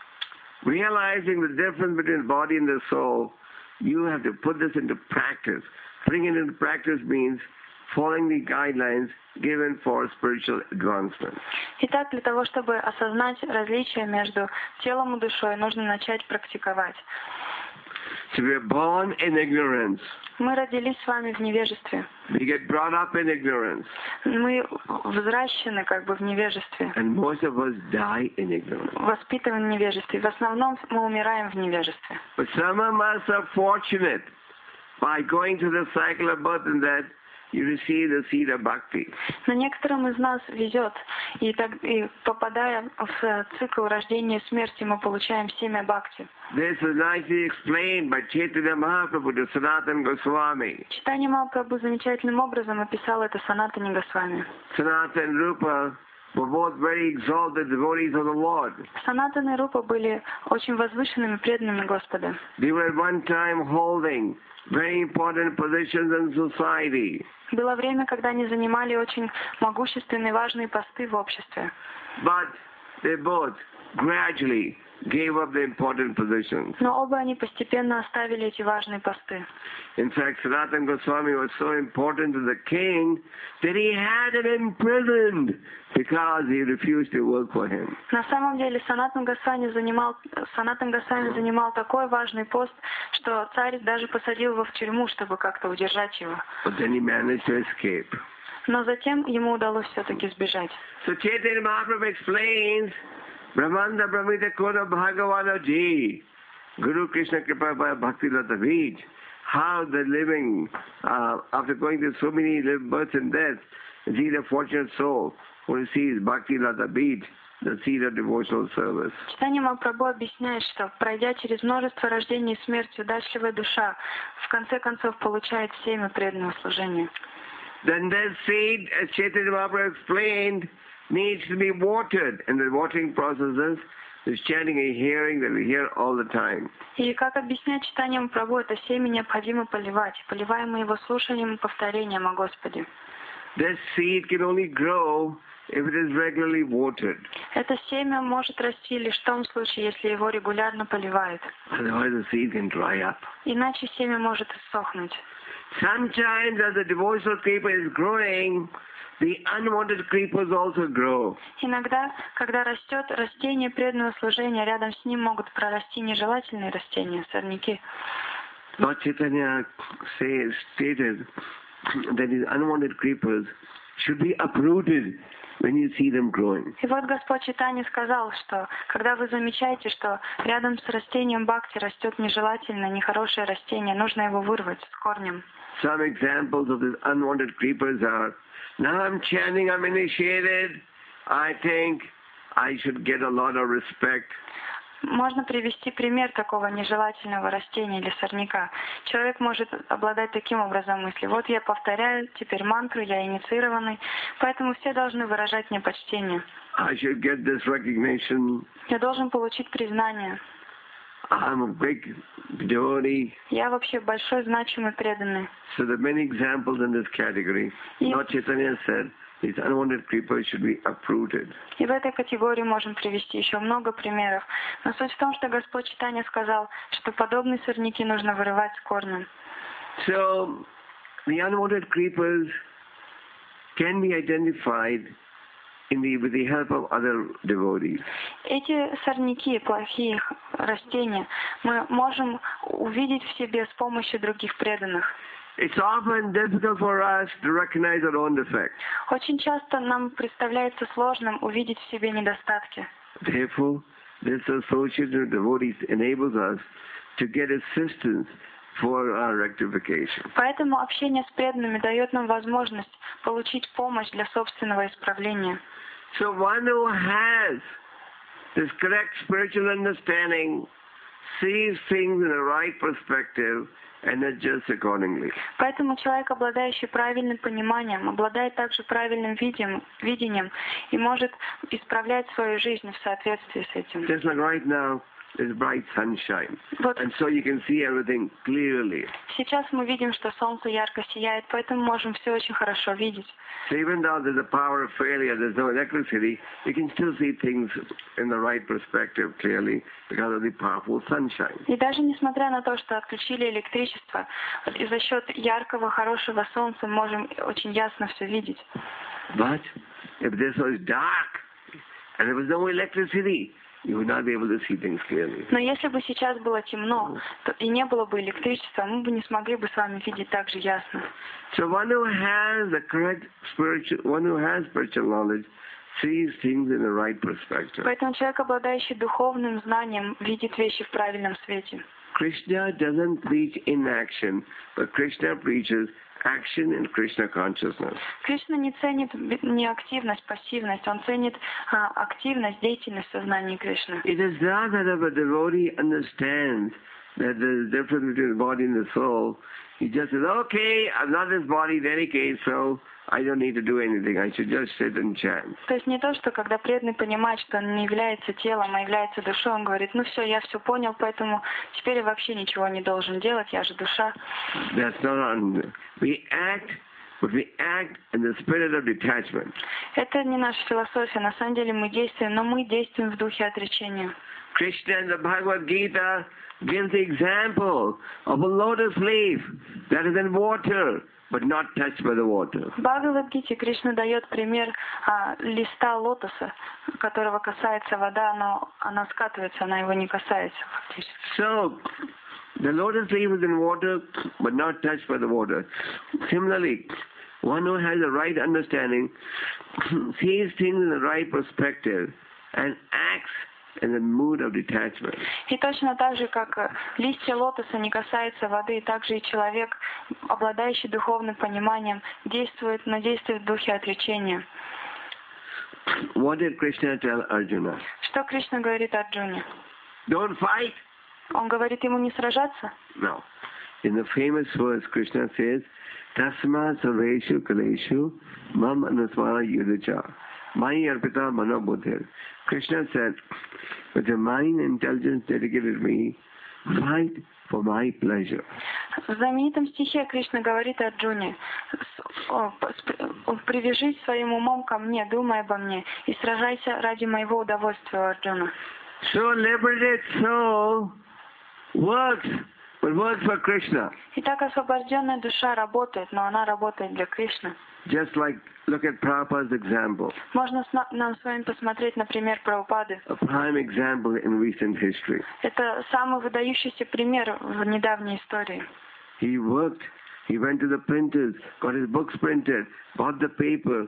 realizing the difference between the body and the soul, you have to put this into practice. Bring it into practice means following the guidelines given for spiritual advancement. Итак, для того, чтобы осознать различия между телом и душой, нужно начать практиковать. So we are born in ignorance. Мы родились с вами в невежестве. We get brought up in ignorance. Мы взращены как бы в невежестве. And most of us die in ignorance. Воспитаны в невежестве. В основном мы умираем в невежестве. But some of us are fortunate by going through the cycle of birth and death. You receive the seed of bhakti. Но некоторым из нас везет, и попадая в цикл рождения и смерти, мы получаем семя бхакти. This is nicely explained by Chaitanya Mahaprabhu to Sanatana Goswami. Читание Махапрабху замечательным образом описал это Санатани Госвами. Sanatana and Rupa were both very exalted devotees of the Lord. Санатана и Рупа были очень возвышенными преданными Господа. They were at one time holding very important positions in society. Было время, когда они занимали очень могущественные, важные посты в обществе. But they both gradually gave up the important positions. Но оба они постепенно оставили эти важные посты. In fact, Sanatana Goswami was so important to the king that he had him imprisoned because he refused to work for him. На самом деле Санатан Госвами занимал такой важный пост, что царь даже посадил его в тюрьму, чтобы как-то удержать его. But then he managed to escape. Но затем ему удалось все-таки сбежать. So Chaitanya Mahaprabhu explains, Brahmanda Brahmita Kora Bhagavana Ji, Guru Krishna Kripa Bhakti Lata Beach, how the living, after going through so many births and deaths, see the fortunate soul who receives Bhakti Lata Beach, the seed of devotional service. Читание Махапрабху объясняет, что, пройдя через множество рождений и смерти, удачливая душа в конце концов получает семя преданного служения. Then that seed, as Chaitanya Mahaprabhu explained, needs to be watered, and the watering processes is chanting and hearing that we hear all the time. И как объясняет читание Махапрабху, это семя необходимо поливать. Поливаем мы его слушанием и повторением о Господе. That seed can only grow if it is regularly watered. Это семя может расти лишь в том случае, если его регулярно поливают. Otherwise the seed can dry up. Иначе семя может иссохнуть. Sometimes as the devotional creeper is growing, the unwanted creepers also grow. Иногда, когда растет растение преданного служения, рядом с ним могут прорасти нежелательные растения, сорняки. Lord Chaitanya stated that these unwanted creepers should be uprooted when you see them growing. И вот Господь Чайтанья сказал, что когда вы замечаете, что рядом с растением бхакти растет нежелательное, нехорошее растение, нужно его вырвать с корнем. Some examples of these unwanted creepers are, now I'm chanting, I'm initiated, I think I should get a lot of respect. Можно привести пример такого нежелательного растения или сорняка. Человек может обладать таким образом мысли. Вот я повторяю теперь мантру, я инициированный, поэтому все должны выражать мне почтение. I should get this recognition. Я должен получить признание. I'm a big devotee. Я вообще большой, значимый, преданный. So there are many examples in this category. Lord Chaitanya said, these unwanted creepers should be uprooted. И в этой категории можем привести еще много примеров. Но суть в том, что Господь Чайтанья сказал, что подобные сорняки нужно вырывать с корнем. So the unwanted creepers can be identified with the help of other devotees. Эти сорняки, плохие растения, мы можем увидеть в себе с помощью других преданных. It's often difficult for us to recognize our own defects. Очень часто нам представляется сложным увидеть в себе недостатки. Therefore, this association of devotees enables us to get assistance for our rectification. Поэтому общение с преданными дает нам возможность получить помощь для собственного исправления. So one who has this correct spiritual understanding sees things in the right perspective and adjusts accordingly. Поэтому человек, обладающий правильным пониманием, обладает также правильным видением и может исправлять свою жизнь в соответствии с этим. Just like right now, there's bright sunshine, Вот. and so you can see everything clearly. Сейчас мы видим, что солнце ярко сияет, поэтому можем все очень хорошо видеть. So even though there's a power of failure, there's no electricity, you can still see things in the right perspective clearly because of the powerful sunshine. И даже несмотря на то, что отключили электричество, и за счет яркого, хорошего солнца можем очень ясно все видеть. But if this was dark and there was no electricity, you would not be able to see things clearly. Но если бы сейчас было темно, то и не было бы электричества, мы бы не смогли бы с вами видеть так же ясно. So one who has the correct spiritual knowledge sees things in the right perspective. Поэтому человек, обладающий духовным знанием, видит вещи в правильном свете. Krishna doesn't preach inaction, but Krishna preaches action in Krishna consciousness. Кришна не ценит не активность, пассивность, он ценит активность, деятельность в сознании Кришны. It is not that if a devotee understands that there is a difference between the body and the soul, he just says, okay, I'm not this body in any case, so I don't need to do anything. I should just sit and chant. То есть не то, что когда преданный понимает, что он не является телом, а является душой, он говорит, ну все, я все понял, поэтому теперь я вообще ничего не должен делать, я же душа. That's not on. We act but we act in the spirit of detachment. Это не наша философия. На самом деле мы действуем, но мы действуем в духе отречения. Krishna in the Bhagavad Gita gives the example of a lotus leaf that is in water, but not touched by the water. В Бхагавад-гите Кришна дает пример листа лотоса, которого касается вода, но она скатывается, она его не касается фактически. So, the lotus leaf is in water, but not touched by the water. Similarly, one who has the right understanding sees things in the right perspective and acts in the mood of detachment. И точно так же, как листья лотоса не касаются воды, так же и человек, обладающий духовным пониманием, действует, но действует в духе отречения. What did Krishna tell Arjuna? Что Кришна говорит Арджуне? Don't fight. Он говорит ему не сражаться? No. In the famous verse, Krishna says, Tasma sarveshu kaleshu mam anusvara yudacha. Maya arpita mano buddhir. Krishna said, with your mind and intelligence dedicated to me, fight for my pleasure. В знаменитом стихе Кришна говорит Арджуне: «Привяжись своим умом ко мне, думай обо мне, и сражайся ради моего удовольствия, Арджуна». So liberated soul works, but works for Krishna. Итак, освобожденная душа работает, но она работает для Кришны. Just like, look at Prabhupada's example. Можно нам с вами посмотреть, например, Прабхупады. A prime example in recent history. Это самый выдающийся пример в недавней истории. He worked, he went to the printers, got his books printed, bought the paper,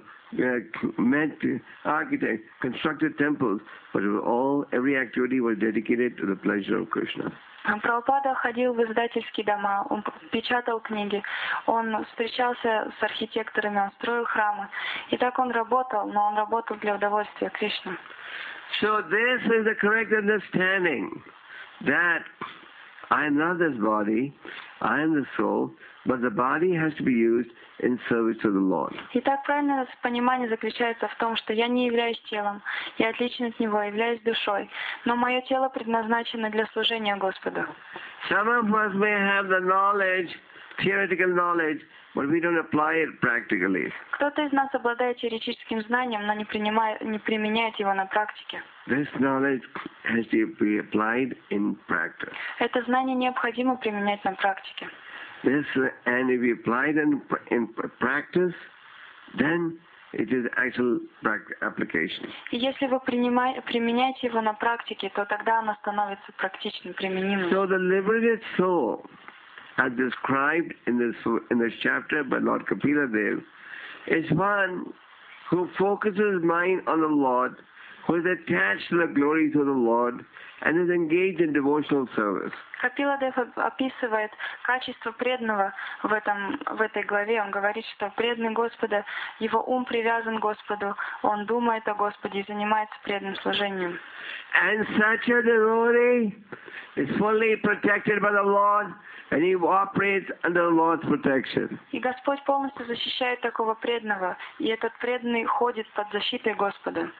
met architects, constructed temples, but it was every activity was dedicated to the pleasure of Krishna. Прабхупада ходил в издательские дома, он печатал книги, он встречался с архитекторами, он строил храмы. И так он работал, но он работал для удовольствия Кришны. So this is the correct understanding that I am not this body, I am the soul, but the body has to be used in service to the Lord. Итак, правильное понимание заключается в том, что я не являюсь телом, я отличен от него, являюсь душой, но мое тело предназначено для служения Господу. Some of us may have the knowledge, theoretical knowledge, but we don't apply it practically. Кто-то из нас обладает теоретическим знанием, но не применяет его на практике. This knowledge has to be applied in practice. Это знание необходимо применять на практике. This, and if we apply it in practice, then it is actual application. И если вы применяете его на практике, то тогда оно становится практично применимым. So the liberated soul, as described in this chapter by Lord Kapila Dev, is one who focuses mind on the Lord, who is attached to the glories of the Lord, and is engaged in devotional service. Капила Дев описывает качество преданного в этой главе. Он говорит, что преданный Господа, его ум привязан к Господу, он думает о Господе и занимается преданным служением. And such a devotee is fully protected by the Lord, and he operates under the Lord's protection. И Господь полностью защищает такого преданного, и этот преданный ходит под защитой Господа.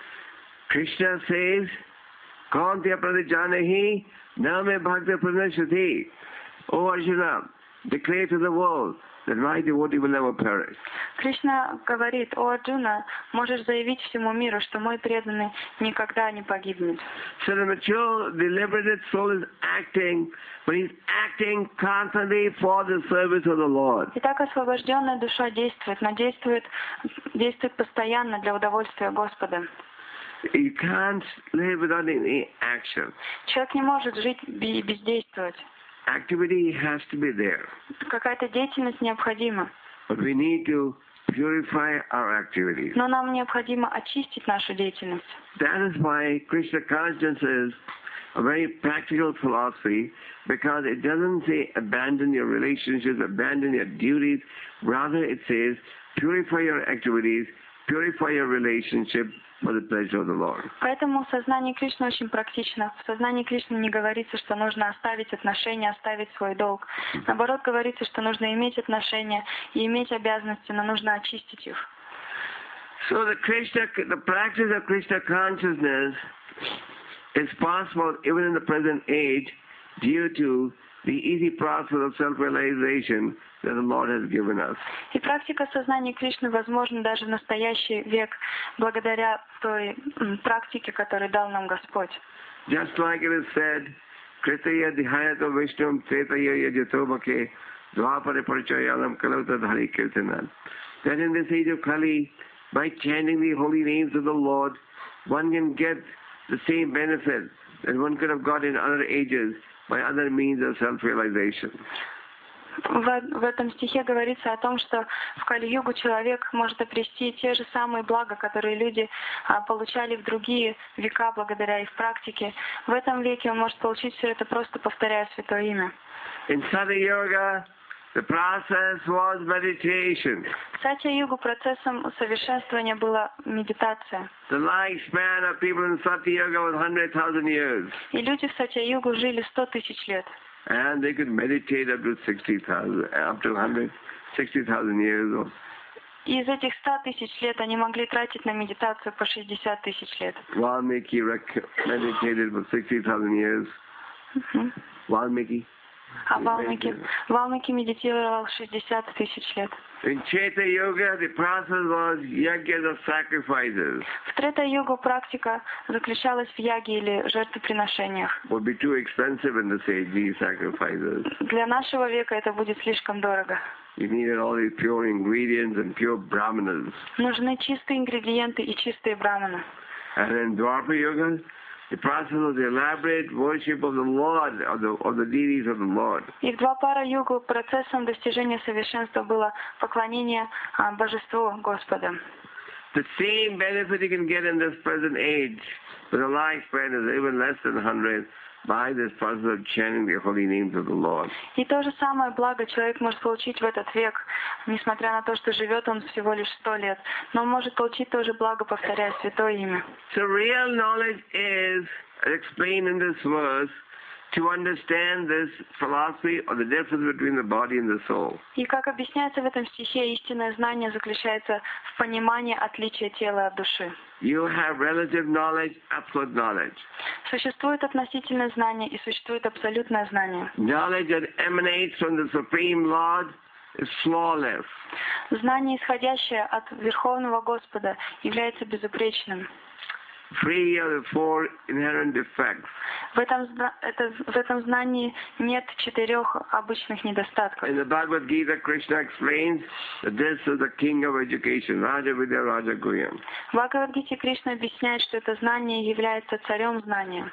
Krishna says, Kantya pradijanahi name bhakta pranashati. O Arjuna, declare to the world that my devotee will never perish. Кришна говорит: «О Арджуна, можешь заявить всему миру, что мой преданный никогда не погибнет». So the mature, the liberated soul is acting, but he's acting constantly for the service of the Lord. Итак, освобожденная душа действует, но действует постоянно для удовольствия Господа. You can't live without any action. Человек не может жить и бездействовать. Activity has to be there. Какая-то деятельность необходима. But we need to purify our activities. Но нам необходимо очистить нашу деятельность. That is why Krishna consciousness is a very practical philosophy, because it doesn't say abandon your relationships, abandon your duties. Rather, it says purify your activities, purify your relationship, for the pleasure of the Lord. Поэтому сознание Кришны очень практично. В сознании Кришны не говорится, что нужно оставить отношения, оставить свой долг. Наоборот, говорится, что нужно иметь отношения и иметь обязанности, но нужно очистить их. So the practice of Krishna consciousness is possible even in the present age due to the easy process of self-realization that the Lord has given us. И практика сознания Кришны возможна даже в настоящий век благодаря той практике, которую дал нам Господь. Just like it is said, Kritaya Dhiyato Vishnum Tretaya Yajatomake Dvapare Parichayalam Kalauta Dhari Kirtanan. That in this age of Kali, by chanting the holy names of the Lord, one can get the same benefit that one could have got in other ages by other means of self-realization. В этом стихе говорится о том, что в Кали-югу человек может обрести те же самые блага, которые люди получали в другие века благодаря их практике. В этом веке он может получить все это, просто повторяя Святое Имя. In Satya-yoga, the process was meditation. В Сатья-югу процессом совершенствования была медитация. The lifespan of people in Satya-yoga was 100,000 years. И люди в Сатья-югу жили 100 тысяч лет. And they could meditate up to 60,000, up to 160,000 years old. И из этих 100 тысяч лет они могли тратить на медитацию по 60 тысяч лет. Valmiki meditated for 60,000 years. Valmiki. А Валмики медитировал 60 тысяч лет. In Cheta Yoga, the process was yajna of sacrifices. В Трета-югу практика заключалась в яге или жертвоприношениях. Would be too expensive in this age, these sacrifices. Для нашего века это будет слишком дорого. You needed all these pure ingredients and pure brahmanas. Нужны чистые ингредиенты и чистые браманы. And in Dwapara Yoga, the process was the elaborate worship of the Lord, of the deities of the Lord. И в Двапара-югу процессом достижения совершенства было поклонение Божеству Господа. The same benefit you can get in this present age, but the lifespan is even less than 100, by this process of chanting the holy names of the Lord. И то же самое благо человек может получить в этот век, несмотря на то, что живет он всего лишь 100 лет. Но он может получить тоже благо, повторяя Святое Имя. So real knowledge is explained in this verse to understand this philosophy of the difference between the body and the soul. И как объясняется в этом стихе, истинное знание заключается в понимании отличия тела от души. You have relative knowledge, absolute knowledge. Существует относительное знание и существует абсолютное знание. Knowledge that emanates from the Supreme Lord is flawless. Знание, исходящее от Верховного Господа, является безупречным. Free of the four inherent defects. В этом знании нет 4 обычных недостатков. In the Bhagavad Gita, Krishna explains that this is the king of education, Raja Vidya Raja Guhyam. В Бхагавад-гите Кришна объясняет, что это знание является царем знания.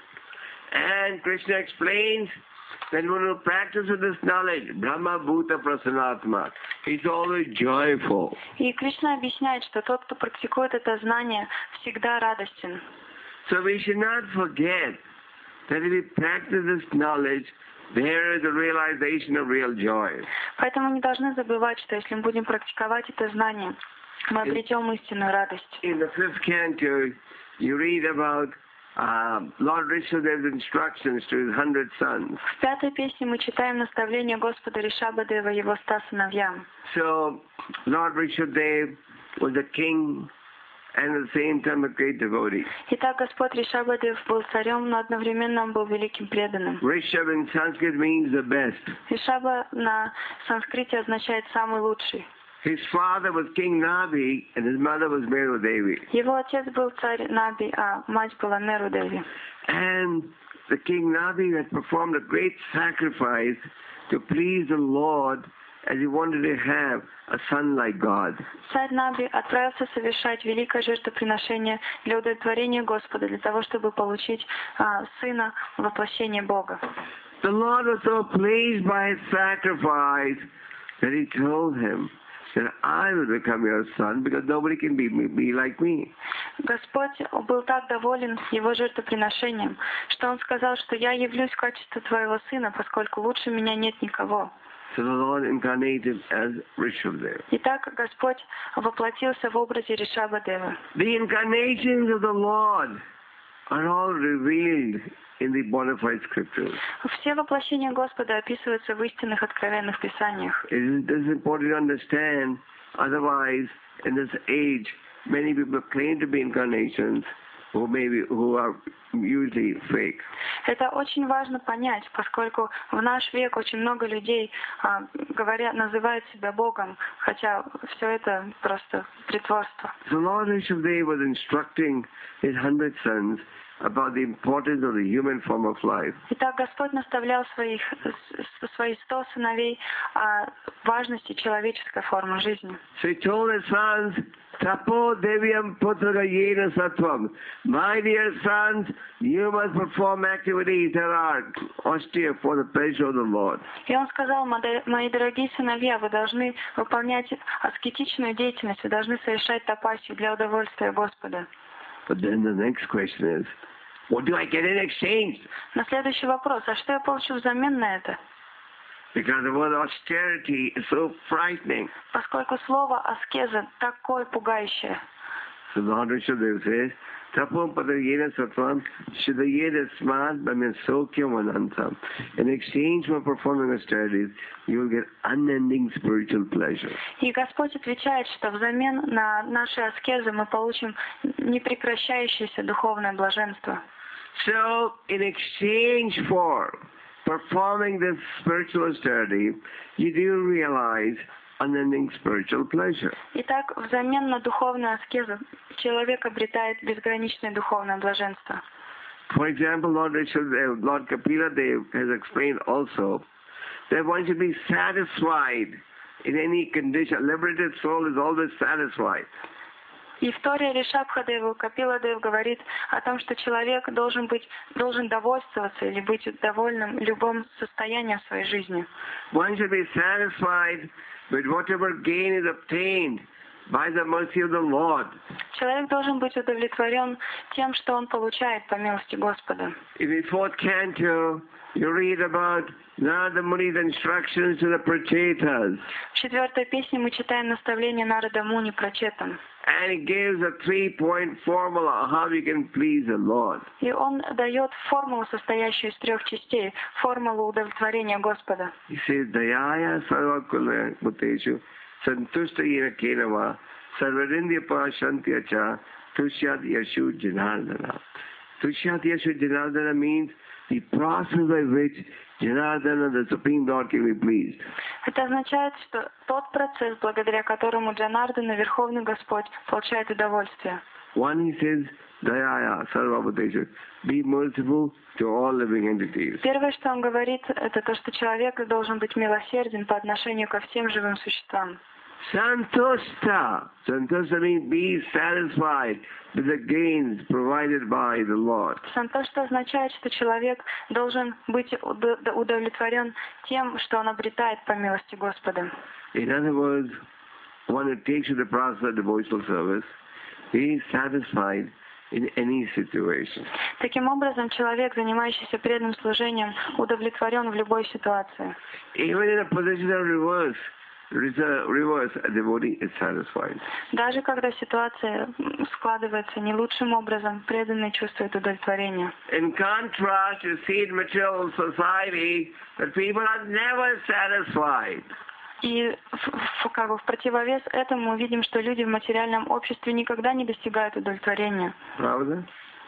And Krishna explains that when you practice with this knowledge, Brahma Bhuta Prasanatma, he's always joyful. И Кришна объясняет, что тот, кто практикует это знание, всегда радостен. So we should not forget that if we practice this knowledge, there is a realization of real joy. Поэтому мы не должны забывать, что если мы будем практиковать это знание, мы обретем истинную радость. In the 5th canto, you read about Lord Rishabhadev's instructions to his 100 sons. В 5-й песне мы читаем наставление Господа Ришабхадева его 100 сыновьям. So Lord Rishabhadev was a king and at the same time a great devotee. Итак, Господь Ришабхадев был царем, но одновременно он был великим преданным. Rishabh in Sanskrit means the best. Ришабха на санскрите означает «самый лучший». His father was King Nabi and his mother was Meru Devi. Его отец был царь Наби, а мать была Меру Деви. And the King Nabi had performed a great sacrifice to please the Lord as he wanted to have a son like God. Царь Наби отправился совершать великое жертвоприношение для удовлетворения Господа, для того, чтобы получить сына воплощения Бога. The Lord was so pleased by his sacrifice that he told him that I will become your son because nobody can be like me. Господь был так доволен его жертвоприношением, что он сказал, что я явлюсь в качестве твоего сына, поскольку лучше меня нет никого. So the Lord incarnated as Rishabhadeva. Итак, Господь воплотился в образе Ришабхадева. The incarnations of the Lord are all revealed in the bona fide scriptures. Все воплощения Господа описываются в истинных откровенных писаниях. It is important to understand, otherwise, in this age, many people claim to be incarnations, who are usually fake. Это очень важно понять, поскольку в наш век очень много людей называют себя Богом, хотя все это просто притворство. So Lord Rishabdev was instructing his 100 sons about the importance of the human form of life. Итак, Господь наставлял свои 100 сыновей о важности человеческой формы жизни. So he told his sons, Tapo Devyam Putraga Yena Sattvam. My dear sons, you must perform activities that are austere for the pleasure of the Lord. И он сказал: мои дорогие сыновья, вы должны выполнять аскетичную деятельность, вы должны совершать тапасию для удовольствия Господа. But then the next question is, what do I get in exchange? На следующий вопрос: а что я получу взамен на это? Because the word austerity is so frightening. Поскольку слово аскеза такое пугающее. So Lord Rishabdev says, Tapam Padayena Sattvam Shidayena Smart Bhamin Sokyam Anantam. In exchange for performing austerities, you will get unending spiritual pleasure. И Господь отвечает, что взамен на наши аскезы мы получим непрекращающееся духовное блаженство. So, in exchange for performing this spiritual austerity, you do realize unending spiritual pleasure. Итак, взамен на духовную аскезу человек обретает безграничное духовное блаженство. For example, Lord Kapila Dev has explained also that one should be satisfied in any condition. A liberated soul is always satisfied. И в Торе Ришабхадеву Капила Дев говорит о том, что человек должен довольствоваться или быть довольным в любом состоянии в своей жизни. One should be satisfied with whatever gain is obtained by the mercy of the Lord. Человек должен быть удовлетворен тем, что он получает по милости Господа. In the 4th canto, you read about Narada Muni's instructions to the Prachetas. В 4-й песне мы читаем наставление Нарада Муни прачетам. And it gives a 3-point formula how we can please the Lord. И он дает формулу, состоящую из 3 частей, формулу удовлетворения Господа. He says, Dayaya sarvakula muteshu santustayena kenava sarvarindhyapa shantyacha tushyat yashu janardana. Tushyat yashu janardana means the process by which Janardana, the Supreme Lord, can be pleased. Это означает, что тот процесс, благодаря которому Джанардана, Верховный Господь, получает удовольствие. One, he says, Dayaya sarvabhuteshu, be merciful to all living entities. Первое, что он говорит, это то, что человек должен быть милосерден по отношению ко всем живым существам. Santushta. Santushta means be satisfied with the gains provided by the Lord. Сантошта означает, что человек должен быть удовлетворен тем, что он обретает по милости Господа. In other words, one who takes to the process of devotional service, he is satisfied in any situation. Таким образом, человек, занимающийся преданным служением, удовлетворен в любой ситуации. Even in a position of reverse, a devotee is satisfied. Даже когда ситуация складывается не лучшим образом, преданный чувствует удовлетворение. In contrast, you see in material society that people are never satisfied. И в противовес этому мы видим, что люди в материальном обществе никогда не достигают удовлетворения. Pravda?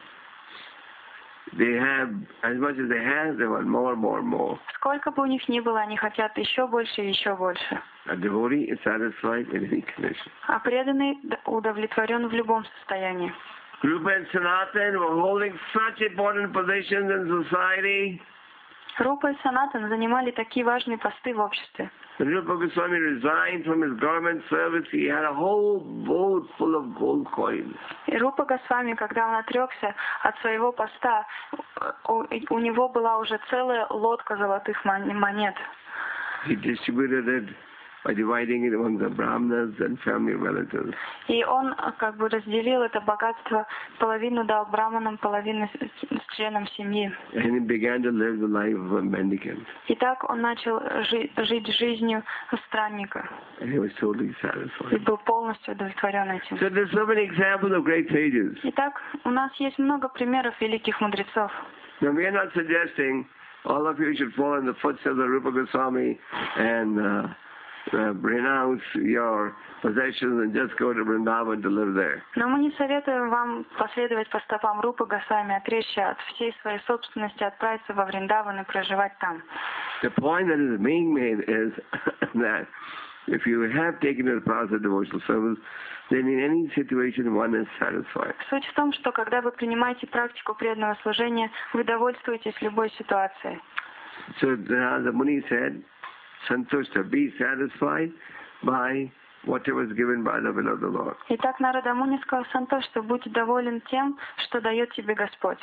They have, as much as they have, they want more and more and more. Сколько бы у них ни было, они хотят еще больше и еще больше. A devotee is satisfied in any condition. А преданный удовлетворен в любом состоянии. Rupa and Sanatan were holding such important positions in society. Рупа и Санатан занимали такие важные посты в обществе. When Rupa Goswami resigned from his government service, he had a whole boat full of gold coins. И Рупа Госвами, когда он отрекся от своего поста, у него была уже целая лодка золотых монет. He distributed it by dividing it among the brahmanas and family relatives. И он разделил это богатство, половину дал браманам, половину членам семьи. And he began to live the life of a mendicant. И так он начал жить жизнью странника. And he was totally И satisfied. был полностью удовлетворен этим. So there's so many examples of great sages. Итак, у нас есть много примеров великих мудрецов. Now we are not suggesting all of you should follow in the footsteps of Rupa Goswami and renounce your possessions and just go to Vrindavan to live there. Но мы не советуем вам последовать по стопам Рупы Госвами, отречься от всей своей собственности, отправиться во Вриндаван и проживать там. The point that is being made is that if you have taken the path of devotional service, then in any situation one is satisfied. Суть в том, что когда вы принимаете практику преданного служения, вы довольствуетесь любой ситуацией. So the Muni said, Santushta, be satisfied by whatever is given by the will of the Lord. Итак, Нарада Муни сказал Сантош, что будь доволен тем, что дает тебе Господь.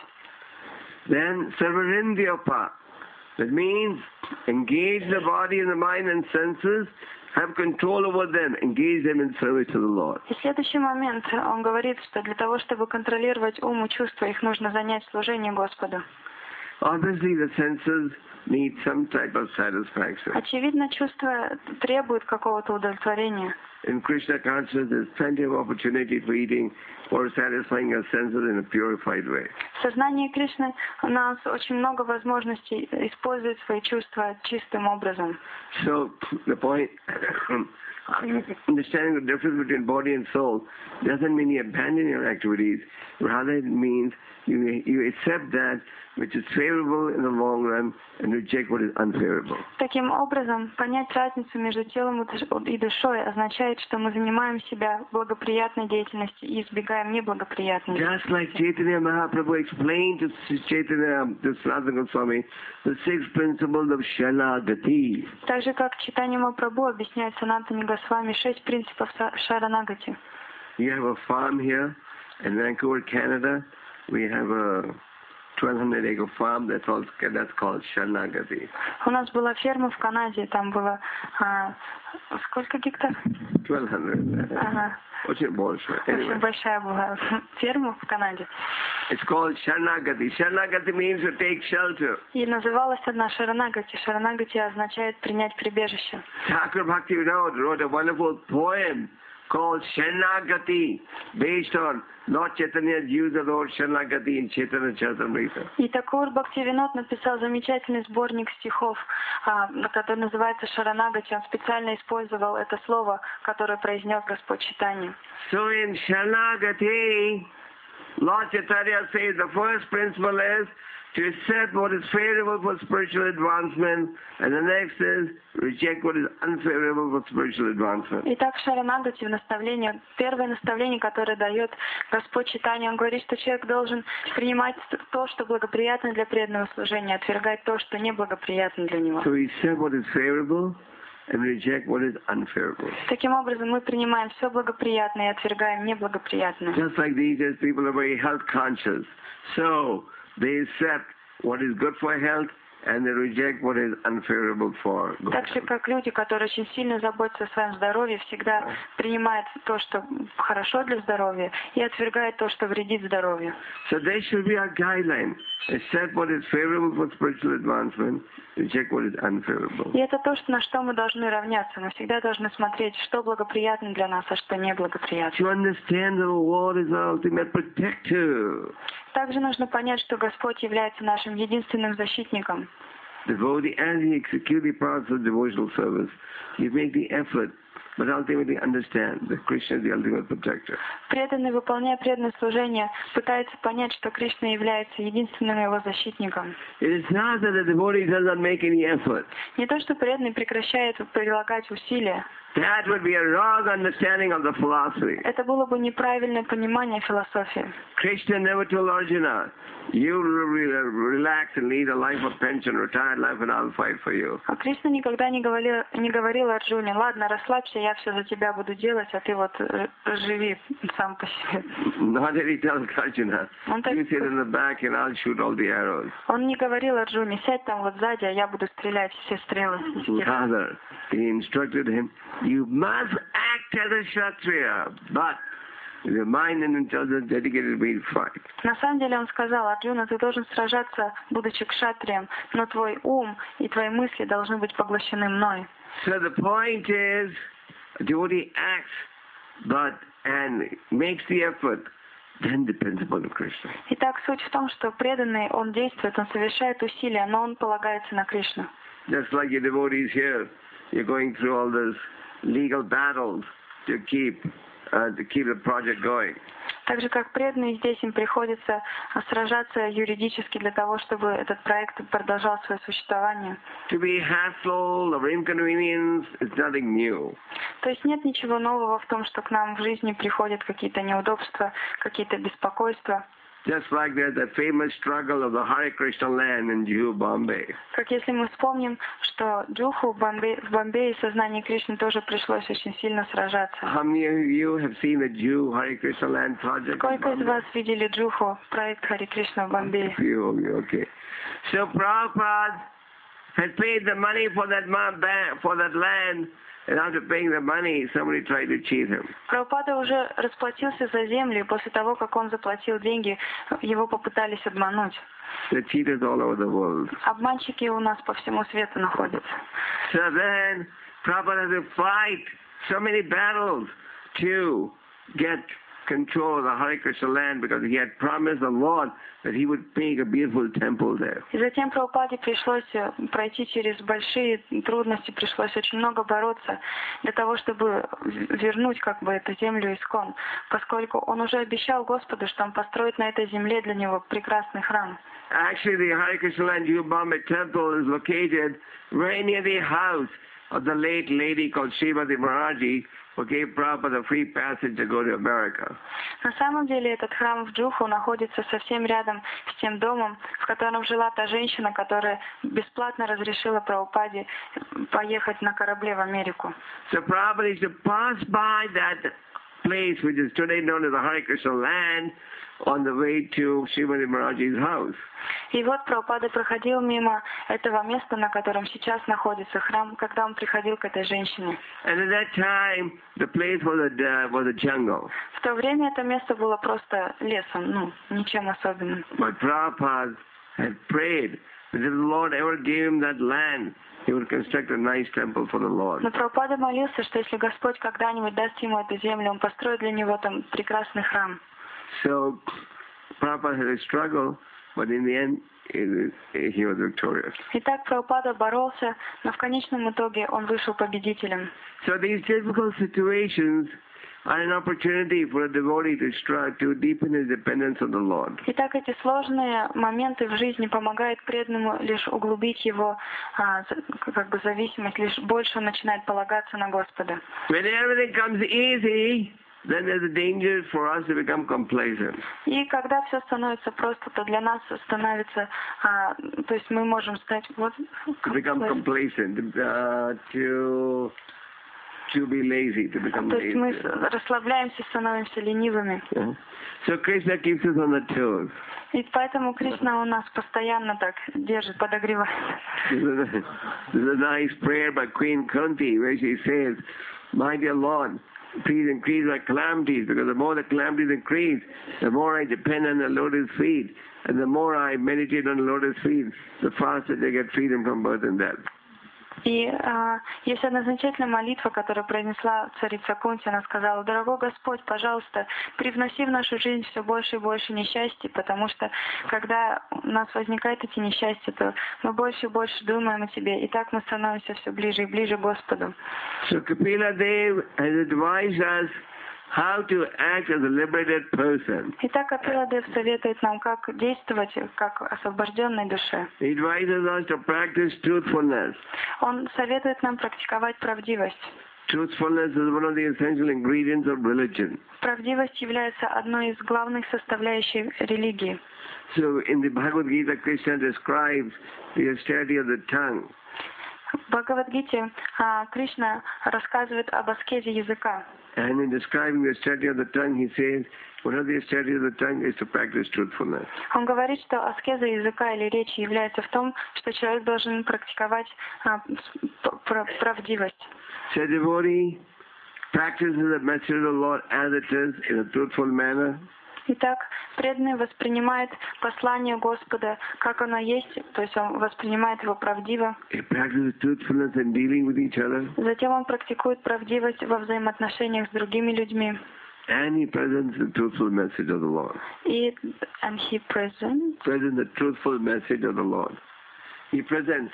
Then Sarvarindhyapa, that means engage the body and the mind and senses, have control over them, engage them in service to the Lord. И следующий момент, он говорит, что для того, чтобы контролировать ум и чувства, их нужно занять в служении Господу. Obviously the senses need some type of satisfaction. Очевидно, чувства требуют какого-то удовлетворения. In Krishna consciousness, there's plenty of opportunity for eating or satisfying our senses in a purified way. В сознании Кришны у нас очень много возможностей использовать свои чувства чистым образом. So the point, understanding the difference between body and soul doesn't mean you abandon your activities. Rather, it means you accept that which is favorable in the long run and reject what is unfavorable. Таким образом, понять разницу между телом и душой означает, что мы занимаем себя благоприятной деятельностью и избегаем неблагоприятной. Just like Chaitanya Mahaprabhu explained to Sanatana Goswami the six principles of Sharanagati. Так же, как Чайтанья Махапрабху объясняет Санатане Госвами 6 принципов Шаранагати. You have a farm here in Vancouver, Canada. We have a 1200-acre farm. That's called Sharanagati. У нас была ферма в Канаде, там было сколько гектар? 1200. Ага. Очень большая. Anyway. Очень большая была ферма в Канаде. It's called Sharanagati. Sharanagati means to take shelter. И называлась одна Шаранагати. Шаранагати означает принять прибежище. Thakur Bhaktivinoda wrote a wonderful poem called Sharanagati, based on Lord Chaitanya's use of the word Sharanagati in Chaitanya Charitamrita. И Такур Бхактивинод написал замечательный сборник стихов, который называется Шаранагати. Он специально использовал это слово, которое произнес Господь Чайтанья. So in Sharanagati, Lord Chaitanya says the first principle is to accept what is favorable for spiritual advancement, and the next is reject what is unfavorable for spiritual advancement. Итак, Шаранагати в наставлении, первое наставление, которое дает Господь Чайтанья, он говорит, что человек должен принимать то, что благоприятно для преданного служения, отвергать то, что неблагоприятно для него. So we accept what is favorable and reject what is unfavorable. Таким образом, мы принимаем все благоприятное и отвергаем неблагоприятное. Just like these days, people are very health conscious. So they accept what is good for health and they reject what is unfavorable for good. Так же, как люди, которые очень сильно заботятся о своем здоровье, всегда принимают то, что хорошо для здоровья, и отвергают то, что вредит здоровью. So there should be a guideline. Accept what is favorable for spiritual advancement, reject what is unfavorable. И это то, на что мы должны равняться. Мы всегда должны смотреть, что благоприятно для нас, а что неблагоприятно. To understand the Lord is our ultimate protector. Также нужно понять, что Господь является нашим единственным защитником. Devotee, as he executes the parts of devotional service, you make the effort, but ultimately understand that Krishna is the ultimate protector. Преданный, выполняя преданное служение, пытается понять, что Кришна является единственным его защитником. It is not that the devotee does not make any effort. Не то, что преданный прекращает прилагать усилия. That would be a wrong understanding of the philosophy. Это было бы неправильное понимание философии. Krishna never told Arjuna, you relax and lead a life of pension, retired life, and I'll fight for you. А Кришна никогда не говорил Арджуне, ладно, расслабься, я все за тебя буду делать, а ты вот живи сам по себе. Not that he tells Arjuna, you sit in the back and I'll shoot all the arrows. Он не говорил Арджуне, сядь там вот сзади, а я буду стрелять все стрелы. Rather, he instructed him, you must act as a Kshatriya, but your mind and intelligence dedicated to being fight. На самом деле он сказал, Арджуна, ты должен сражаться, будучи кшатрием, но твой ум и твои мысли должны быть поглощены мной. So the point is, a devotee acts, and makes the effort, then depends upon Krishna. Итак, суть в том, что преданный, он действует, он совершает усилия, но он полагается на Кришну. Just like your devotees here, you're going through all those legal battles to keep the project going. Так же, как преданные здесь, им приходится сражаться юридически для того, чтобы этот проект продолжал свое существование. To be hassle or inconvenience is nothing new. То есть нет ничего нового в том, что к нам в жизни приходят какие-то неудобства, какие-то беспокойства. Just like there's the famous struggle of the Hare Krishna land in Juhu, Bombay. Как если мы вспомним, что Джуху в Бомбее сознание Кришны тоже пришлось очень сильно сражаться. How many of you have seen the Juhu Hare Krishna land project? Сколько из вас видели Джуху, проект Харе Кришна в Бомбее? Okay. So Prabhupada had paid the money for that land, and after paying the money, somebody tried to cheat him. Прабхупада уже расплатился за землю, и после того, как он заплатил деньги, его попытались обмануть. The cheaters all over the world. Обманщики у нас по всему свету находятся. So then, Prabhupada had to fight so many battles to get control of the Hare Krishna land because he had promised the Lord that he would make a beautiful temple there. И затем Прабхупаде пришлось пройти через большие трудности, пришлось очень много бороться для того, чтобы вернуть эту землю искон, поскольку он уже обещал Господу, что он построит на этой земле для него прекрасный храм. Actually, the Hare Krishna land Juhu Bombay temple is located very near the house of the late lady called Srimati Maharaji, who gave Prabhupada a free passage to go to America. На самом деле этот храм в Джуху находится совсем рядом с тем домом, в котором жила та женщина, которая бесплатно разрешила Прабхупаде поехать на корабле в Америку. So Prabhupada used to pass by that place which is today known as the Hare Krishna land on the way to Srimati Maharaji's house. И вот Прабхупада проходил мимо этого места, на котором сейчас находится храм, когда он приходил к этой женщине. And at that time, the place was a jungle. В то время это место было просто лесом, ничем особенным. But Prabhupada had prayed that if the Lord ever gave him that land, he would construct a nice temple for the Lord. Но Прабхупада молился, что если Господь когда-нибудь даст ему эту землю, он построит для него там прекрасный храм. So Prabhupada had a struggle, but in the end, he was victorious. Итак, Прабхупада боролся, но в конечном итоге он вышел победителем. So these difficult situations are an opportunity for a devotee to strive to deepen his dependence on the Lord. Итак, эти сложные моменты в жизни помогают преданному лишь углубить его зависимость, лишь больше он начинает полагаться на Господа. When everything comes easy, then there's a danger for us to become complacent. И когда все становится просто, то для нас становится, то есть мы можем стать to become complacent, to be lazy, to become то есть lazy. мы расслабляемся, становимся ленивыми. Yeah. So Krishna keeps us on the toes. И поэтому Кришна у нас постоянно так держит, подогревает. There's a nice prayer by Queen Kunti where she says, "My dear Lord, please increase my calamities, because the more the calamities increase, the more I depend on the lotus feet, and the more I meditate on the lotus feet, the faster they get freedom from birth and death." И есть одна замечательная молитва, которую произнесла царица Кунти. Она сказала: «Дорогой Господь, пожалуйста, привноси в нашу жизнь все больше и больше несчастий, потому что когда у нас возникают эти несчастья, то мы больше и больше думаем о Тебе, и так мы становимся все ближе и ближе к Господу». So Kapila Dev has advised us how to act as a liberated person. Итак, Капила Дев советует нам, как действовать, как освобожденной душе. He advises us to practice truthfulness. Он советует нам практиковать правдивость. Truthfulness is one of the essential ingredients of religion. Правдивость является одной из главных составляющих религии. So in the Bhagavad Gita, Krishna describes the austerity of the tongue. В Бхагавад-гите Кришна рассказывает об аскезе языка. And in describing the austerity of the tongue, he says, one of the austerity of the tongue is to practice truthfulness. Он говорит, что аскеза языка или речи является в том, что человек должен практиковать правдивость. So devotee practices the message of the Lord as it is in a truthful manner. Итак, преданный воспринимает послание Господа, как оно есть, то есть он воспринимает его правдиво. He practices truthfulness in dealing with each other. Затем он практикует правдивость во взаимоотношениях с другими людьми. And he presents the truthful message of the Lord. And he presents the truthful message of the Lord. He presents him.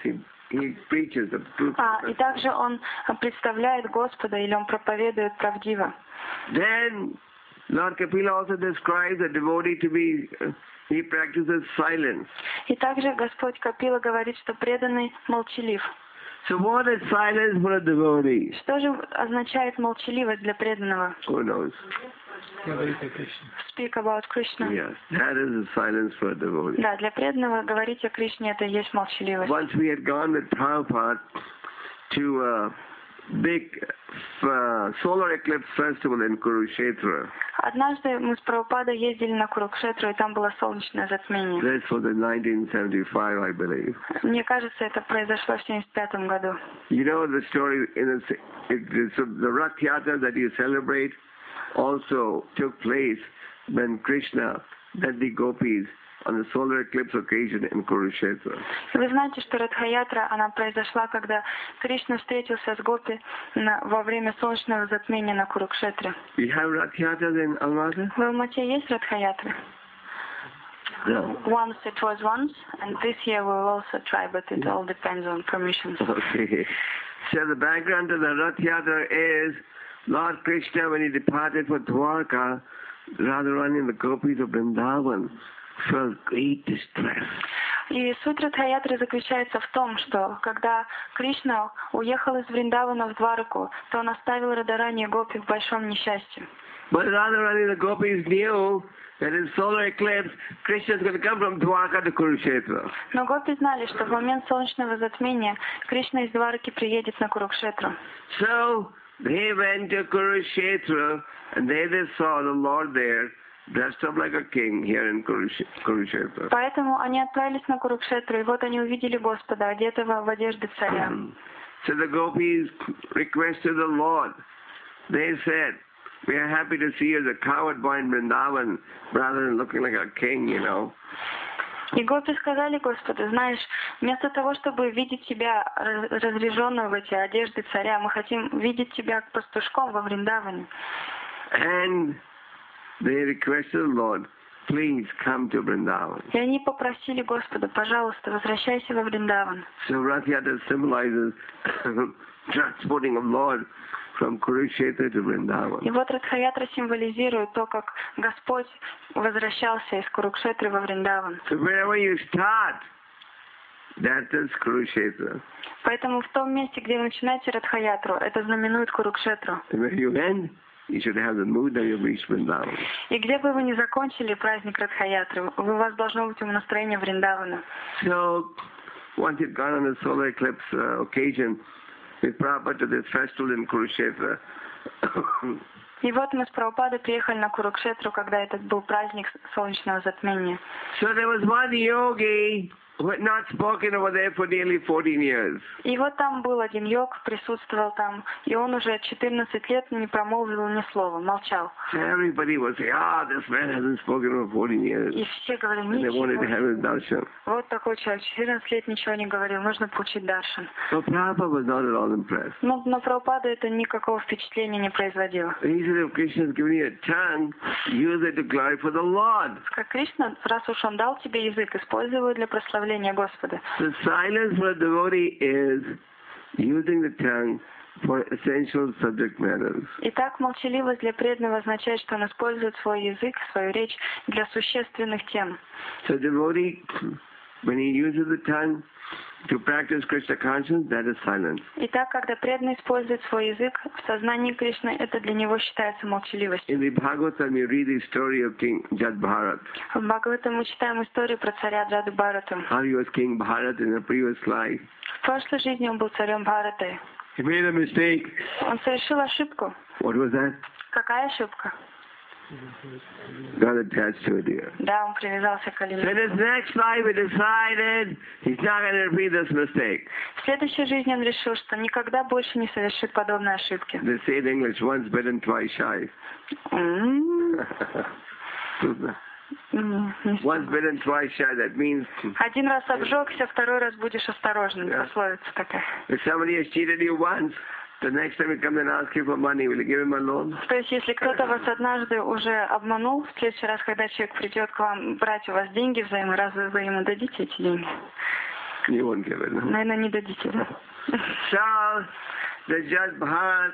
he preaches the truth. И также он представляет Господа, или он проповедует правдиво. Then Lord Kapila also describes a devotee to be, he practices silence. И также Господь Капила говорит, что преданный молчалив. So what is silence for a devotee? Что же означает молчаливость для преданного? Who knows? Speak about Krishna. Yes, that is the silence for a devotee. Да, для преданного говорить о Кришне — это и есть молчаливость. Once we had gone with Prabhupada to a big solar eclipse festival in Kurukshetra. Однажды мы с Прабхупадой ездили на Курукшетру, и там было солнечное затмение. This was in 1975, I believe. Мне кажется, это произошло в 1975 году. You know the story, the Rath Yatra that you celebrate also took place when Krishna led the gopis on the solar eclipse occasion in Kurukshetra. Вы знаете, что Радха-ятра, она произошла, когда Кришна встретился с гопи во время солнечного затмения на Курукшетре. You have Rath Yatras in Almaty? В Алмате есть Радха-ятра? No. Once it was once, and this year we will also try, but it all depends on permissions. Okay. So the background to the Rath Yatra is Lord Krishna, when he departed for Dwarka, Radharani and the gopis of Vrindavan felt great distress. И суть Радха-ятры заключается в том, что когда Кришна уехал из Вриндавана в Двараку, то он оставил Радхарани и гопи в большом несчастье. But Radharani and the gopis knew that in solar eclipse, Krishna is going to come from Dwarka to Kurukshetra. Но гопи знали, что в момент солнечного затмения Кришна из Двараки приедет на Курукшетру. So they went to Kurukshetra, and they saw the Lord there, dressed up like a king here in Kurukshetra. Поэтому они отправились на Курукшетру, и вот они увидели Господа, одетого в одежды царя. So the gopis requested the Lord. They said, we are happy to see you as a coward boy in Vrindavan, rather than looking like a king, you know. И гопи сказали Господу: знаешь, вместо того, чтобы видеть тебя разряженного в эти одежды царя, мы хотим видеть тебя пастушком во Вриндаване. And they requested the Lord, please come to Vrindavan. И они попросили Господа: пожалуйста, возвращайся во Вриндаван. So Rath Yatra symbolizes transporting of Lord from Kurukshetra to Vrindavan. И вот Радха-ятра символизирует то, как Господь возвращался из Курукшетры во Вриндаван. So wherever you start, that is Kurukshetra. Поэтому в том месте, где вы начинаете Радха-ятру, это знаменует Курукшетру. And where you end, you should have the mood that you've reached Vrindavan. И где бы вы ни закончили праздник Радха-ятры, у вас должно быть настроение Вриндавана. So once you've gone on a solar eclipse occasion, with Prabhupada to this festival in Kurukshetra. И вот мы с Прабхупадой приехали на Курукшетру, когда этот был праздник солнечного затмения. So there was one yogi who had not spoken over there for nearly 14 years. И вот там был один йог, присутствовал там, и он уже 14 лет не промолвил ни слова, молчал. So everybody was saying, this man hasn't spoken over 14 years. И все говорили: And they wanted to have his darshan. вот такой человек, 14 лет ничего не говорил, нужно получить даршан. So Prabhupada was not at all impressed. Но на Прабхупаду это никакого впечатления не производило. He said, if Krishna has given you a tongue, use it to glorify the Lord. Как Кришна, раз уж он дал тебе язык, используй его для прославления Господа. The silence for a devotee is using the tongue for essential subject matters. Итак, молчаливость для преданного означает, что он использует свой язык, свою речь для существенных тем. So devotee, when he uses the tongue to practice Krishna consciousness, that is silence. Итак, когда преданный использует свой язык в сознании Кришны, это для него считается молчаливостью. In the Bhagavatam, you read the story of King Jad Bharat. В Бхагаватам мы читаем историю про царя Джаду Бхарату. How he was King Bharat in a previous life. В прошлой жизни он был царем Бхараты. He made a mistake. Он совершил ошибку. What was that? Какая ошибка? Got attached to a deer. Да, он привязался к So in оленю. his next life, he decided he's not going to repeat this mistake. В следующей жизни он решил, что никогда больше не совершит подобной ошибки. They say in English, once bitten, twice shy. Once bitten, twice shy. That means Один раз обжегся, второй раз будешь осторожным. Пословица такая. if somebody has cheated you once, the next time he comes and asks you for money, will you give him a loan? То есть, если кто-то вас однажды уже обманул, в следующий раз, когда человек придет к вам брать у вас деньги взаймы, разве вы ему дадите эти деньги? You won't give it, no? Наверное, не дадите, да? So, the Jat Bharat,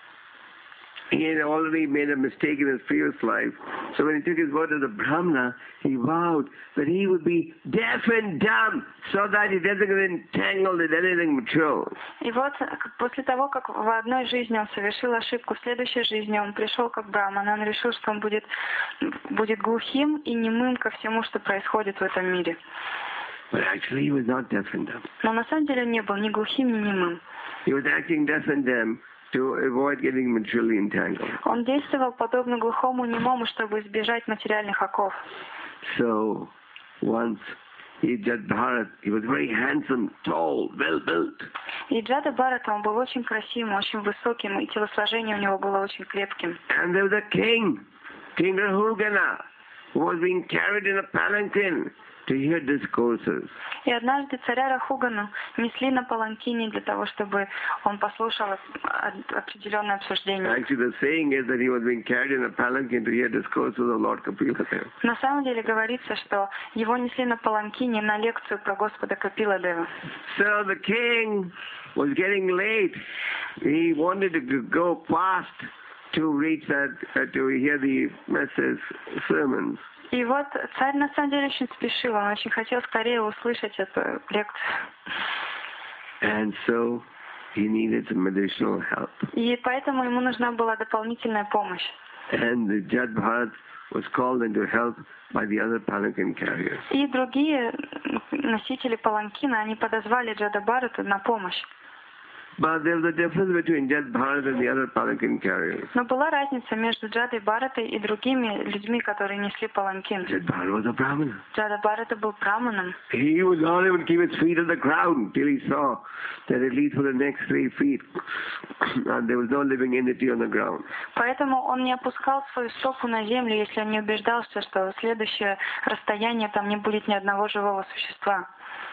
he had already made a mistake in his previous life. So when he took his vow to the Brahmana, he vowed that he would be deaf and dumb so that he doesn't get entangled in anything material. И вот после того, как в одной жизни он совершил ошибку, в следующей жизни он пришел как Брахман, он решил, что он будет глухим и немым ко всему, что происходит в этом мире. But actually he was not deaf and dumb. Но на самом деле он не был ни глухим, ни немым. He was acting deaf and dumb to avoid getting materially entangled. Он действовал подобно глухому и немому, чтобы избежать материальных оков. So, once Jat Bharat, he was very handsome, tall, well built. И Джада Бхарата, он был очень красивым, очень высоким, и телосложение у него было очень крепким. And there was a king, King Rahugana, who was being carried in a palanquin to hear discourses. И однажды царя Рахугану несли на паланкине для того, чтобы он послушал определенное обсуждение. Actually, the saying is that he was being carried in a palanquin to hear discourses of Lord Kapila Deva. На самом деле говорится, что его несли на паланкине на лекцию про Господа Капила Дева. So the king was getting late. He wanted to go fast to reach that, to hear the message, sermons. И вот царь на самом деле очень спешил, он очень хотел скорее услышать эту лекцию. And so he needed some additional help. И поэтому ему нужна была дополнительная помощь. And the Jat Bharat was called in to help by the other palanquin carriers. И другие носители паланкина, они подозвали Джада Бхарату на помощь. But there was a difference between Jat Bharat and the other palanquin carriers. Но была разница между Джадой Бхаратой и другими людьми, которые несли паланкин. Jat Bharat was a Brahmana. Джада Бхарата был браманом. He would not even keep his feet on the ground till he saw that at least for the next 3 feet and there was no living entity on the ground. Поэтому он не опускал свою стопу на землю, если он не убеждался, что в следующее расстояние там не будет ни одного живого существа.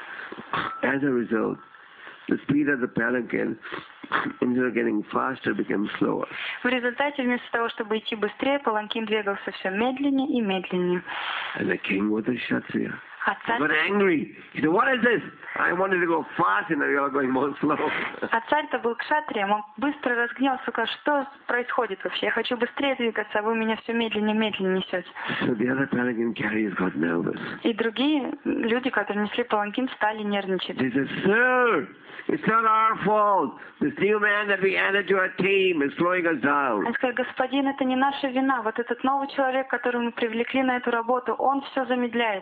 As a result, the speed of the palanquin, instead of getting faster, became slower. В результате, вместо того, чтобы идти быстрее, паланкин двигался все медленнее и медленнее. And the king was a Kshatriya. А He царь, got angry. He said, "What is this? I wanted to go fast and now you are going more slow." а царь-то был кшатрием, он быстро разгневался, сказал, что происходит вообще? Я хочу быстрее двигаться, а вы меня все медленнее несете. So the other palanquin carriers got nervous. И другие люди, которые несли паланкин, стали нервничать. They said, "Sir, it's not our fault. This new man that we added to our team is slowing us down." Он сказал, господин, это не наша вина. Вот этот новый человек, которого мы привлекли на эту работу, он все замедляет.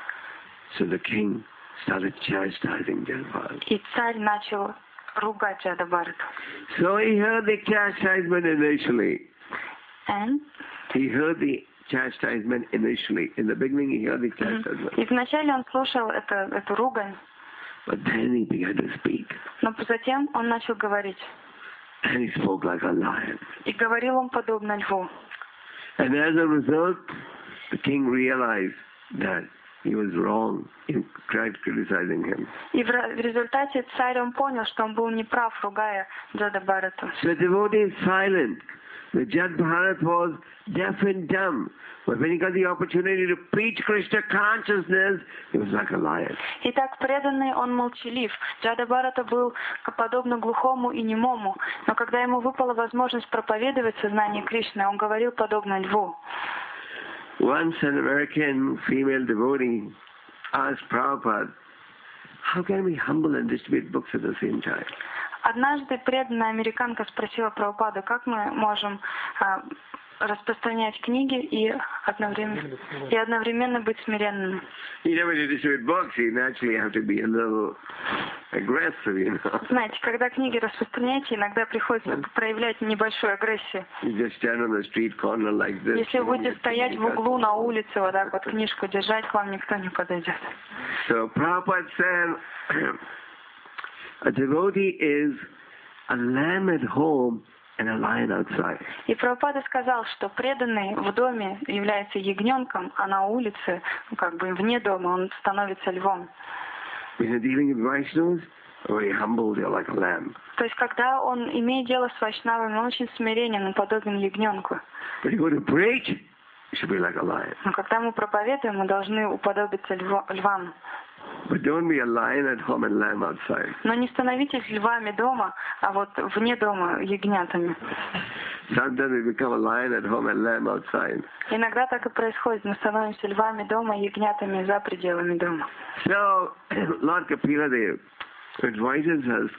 So the king started chastising Jat Bharat. И царь начал ругать Джада Бхарату. So he heard the chastisement initially. And? He heard the chastisement initially. In the beginning, he heard the chastisement. И вначале он слушал эту ругань. But then he began to speak. Но затем он начал говорить. And he spoke like a lion. И говорил он подобно льву. And as a result, the king realized that he was wrong in criticizing him. И в результате царь он понял, что он был неправ, ругая Джада Бхарату. So the devotee is silent. The Jat Bharat was deaf and dumb. But when he got the opportunity to preach Krishna consciousness, he was like a lion. Итак, преданный он молчалив. Джада Бхарата был подобно глухому и немому. Но когда ему выпала возможность проповедовать сознание Кришны, он говорил подобно льву. Once an American female devotee asked Prabhupada, "How can we humble and distribute books at the same time?" Однажды преданная американка спросила Прабхупаду, как мы можем распространять книги и одновременно быть смиренными. You know, when you distribute books, you naturally have to be a little aggressive, you know. Знаете, когда книги распространяете, иногда приходится проявлять небольшую агрессию. You just stand on the street corner like this. Если вы будете стоять в углу на улице, вот так вот книжку держать, к вам никто не подойдет. So Prabhupada said, a devotee is a lamb at home and a lion outside. И Прабхупада сказал, что преданный в доме является ягненком, а на улице, как бы вне дома, он становится львом. When you're dealing with Vaishnavas, very humble, they're like a lamb. То есть, когда он имеет дело с вайшнавами, он очень смиренен, он подобен ягненку. When you go to preach, you should be like a lion. Но когда мы проповедуем, мы должны уподобиться львам. But don't be a lion at home and lamb outside. Но не становитесь львами дома, а вот вне дома ягнятами. Sometimes we become a lion at home and lamb outside. Иногда так и происходит. Мы становимся львами дома, ягнятами за пределами дома. So, Lord Kapila Dev advises us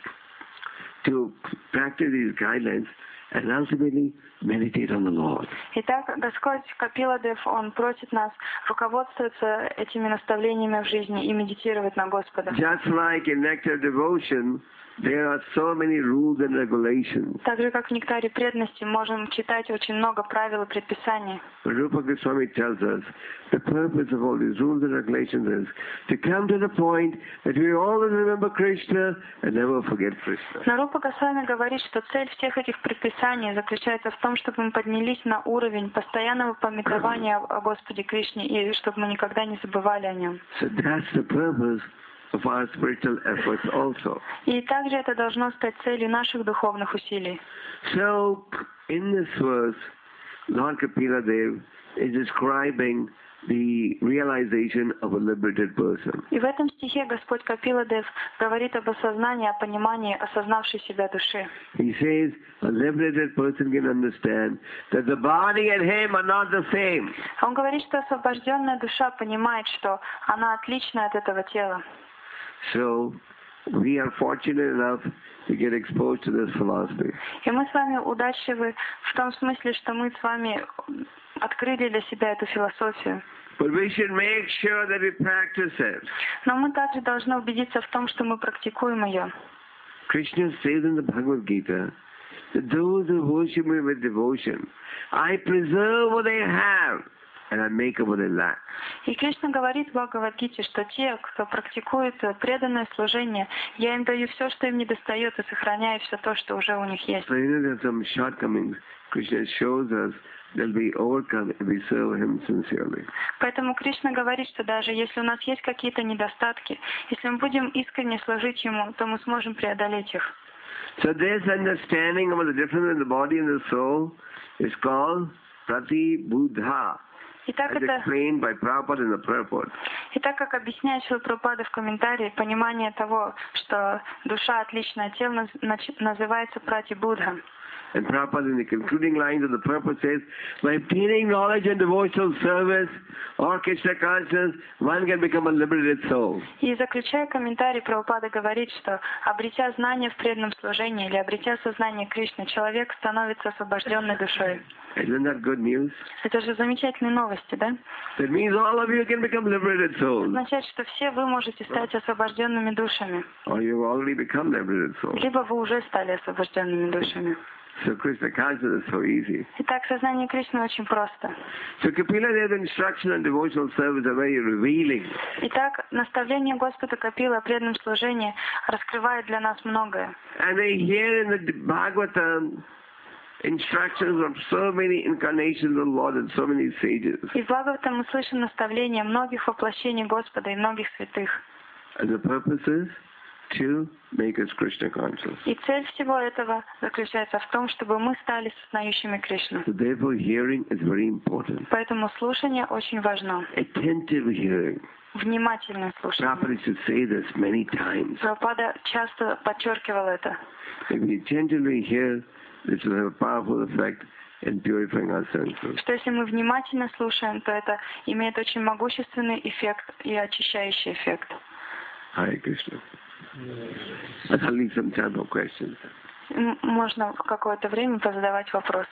to practice these guidelines and ultimately meditate on the Lord. Итак, Господь Капиладев, Он просит нас руководствоваться этими наставлениями в жизни и медитировать на Господа. Just like in Nectar Devotion, there are so many rules and regulations. Так же, как в Нектаре преданности, можем читать очень много правил и предписаний. But Rupa Goswami tells us the purpose of all these rules and regulations is to come to the point that we always remember Krishna and never forget Krishna. Но Рупа Госвами говорит, что цель всех этих предписаний заключается в том, чтобы мы поднялись на уровень постоянного памятования о Господе Кришне и чтобы мы никогда не забывали о Нем. So that's the purpose of our spiritual efforts also. И также это должно стать целью наших духовных усилий. So, in this verse, Lord Kapila Dev is describing the realization of a liberated person. И в этом стихе Господь Капиладев говорит об осознании, о понимании осознавшей себя души. He says a liberated person can understand that the body and him are not the same. Он говорит, что освобожденная душа понимает, что она отлична от этого тела. So, we are fortunate enough to get exposed to this philosophy. И мы с вами удачливы в том смысле, что мы с вами открыли для себя эту философию. But we should make sure that we practice it. Но мы также должны убедиться в том, что мы практикуем ее. Krishna says in the Bhagavad Gita that those who worship me with devotion, I preserve what they have and I make up what they lack. И Кришна говорит в Бхагавад-гите, что те, кто практикует преданное служение, я им даю все, что им недостает, и сохраняю все то, что уже у них есть. So even if there are some shortcomings, Krishna shows us they'll be overcome if we serve Him sincerely. Поэтому Кришна говорит, что даже если у нас есть какие-то недостатки, если мы будем искренне служить Ему, то мы сможем преодолеть их. So this understanding of the difference in the body and the soul is called Pratibuddha. Итак, as это, explained by Prabhupada in the purport. и так как объясняет Шрила Прабхупада в комментарии, понимание того, что душа отличная от тела, называется Прати-Буддха. And Prabhupada in the concluding lines of the purport says, by obtaining knowledge and devotional service or Krishna consciousness, one can become a liberated soul. И заключая комментарий, Прабхупада говорит, что обретя знания в преданном служении или обретя сознание Кришны, человек становится освобожденной душой. Isn't that good news? Это же замечательные новости, да? That means all of you can become liberated souls. Означает, что все вы можете стать освобожденными душами. Or you've already become liberated souls. Либо вы уже стали освобожденными душами. So Krishna consciousness is so easy. Итак, сознание Кришны очень просто. So Kapila Dev's instruction and devotional service are very revealing. Итак, наставление Господа Капила о преданном служении раскрывает для нас многое. And they hear in the Bhagavatam instructions of so many incarnations of Lord and so many sages. И в Бхагаватам мы слышим наставления многих воплощений Господа и многих святых. And the purpose is to make us Krishna conscious. И цель всего этого заключается в том, чтобы мы стали сознающими Кришну. So therefore hearing is very important. Поэтому слушание очень важно. Attentive hearing. Внимательное слушание. Prabhupada should say this many times. Прабхупада часто подчеркивал это. If we attentively hear, this will have a powerful effect in purifying our senses. Что если мы внимательно слушаем, то это имеет очень могущественный эффект и очищающий эффект. Hare Krishna. I'll leave some time for questions. Можно в какое-то время позадавать вопросы.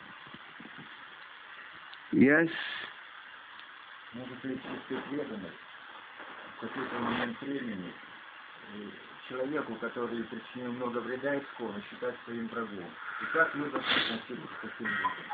Yes. Может ли чистая преданность в какой-то момент времени человеку, который причинил много вреда искону, считать своим врагом? И как вы относитесь к таким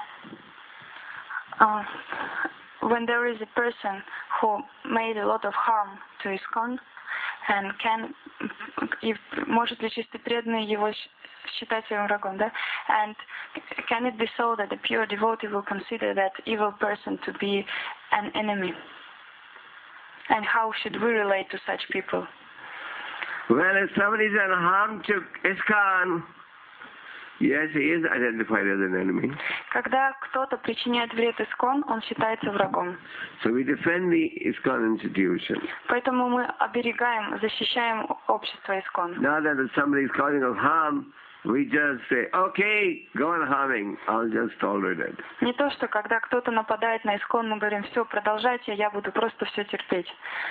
людям? When there is a person who made a lot of harm to ISKCON, and может ли чистый преданный его считать своим врагом, да? And can it be so that the pure devotee will consider that evil person to be an enemy? And how should we relate to such people? Well, if somebody done harm to ISKCON, Yes, he is identified as an enemy. Когда кто-то причиняет вред ИСККОН, он считается врагом. So we defend the ISKCON institution. Поэтому мы оберегаем, защищаем общество ИСККОН. Now that if somebody is causing us harm, we just say, okay, go on harming, I'll just tolerate it. Не то, что когда кто-то нападает на ИСККОН, мы говорим, все, продолжайте, я буду просто все терпеть.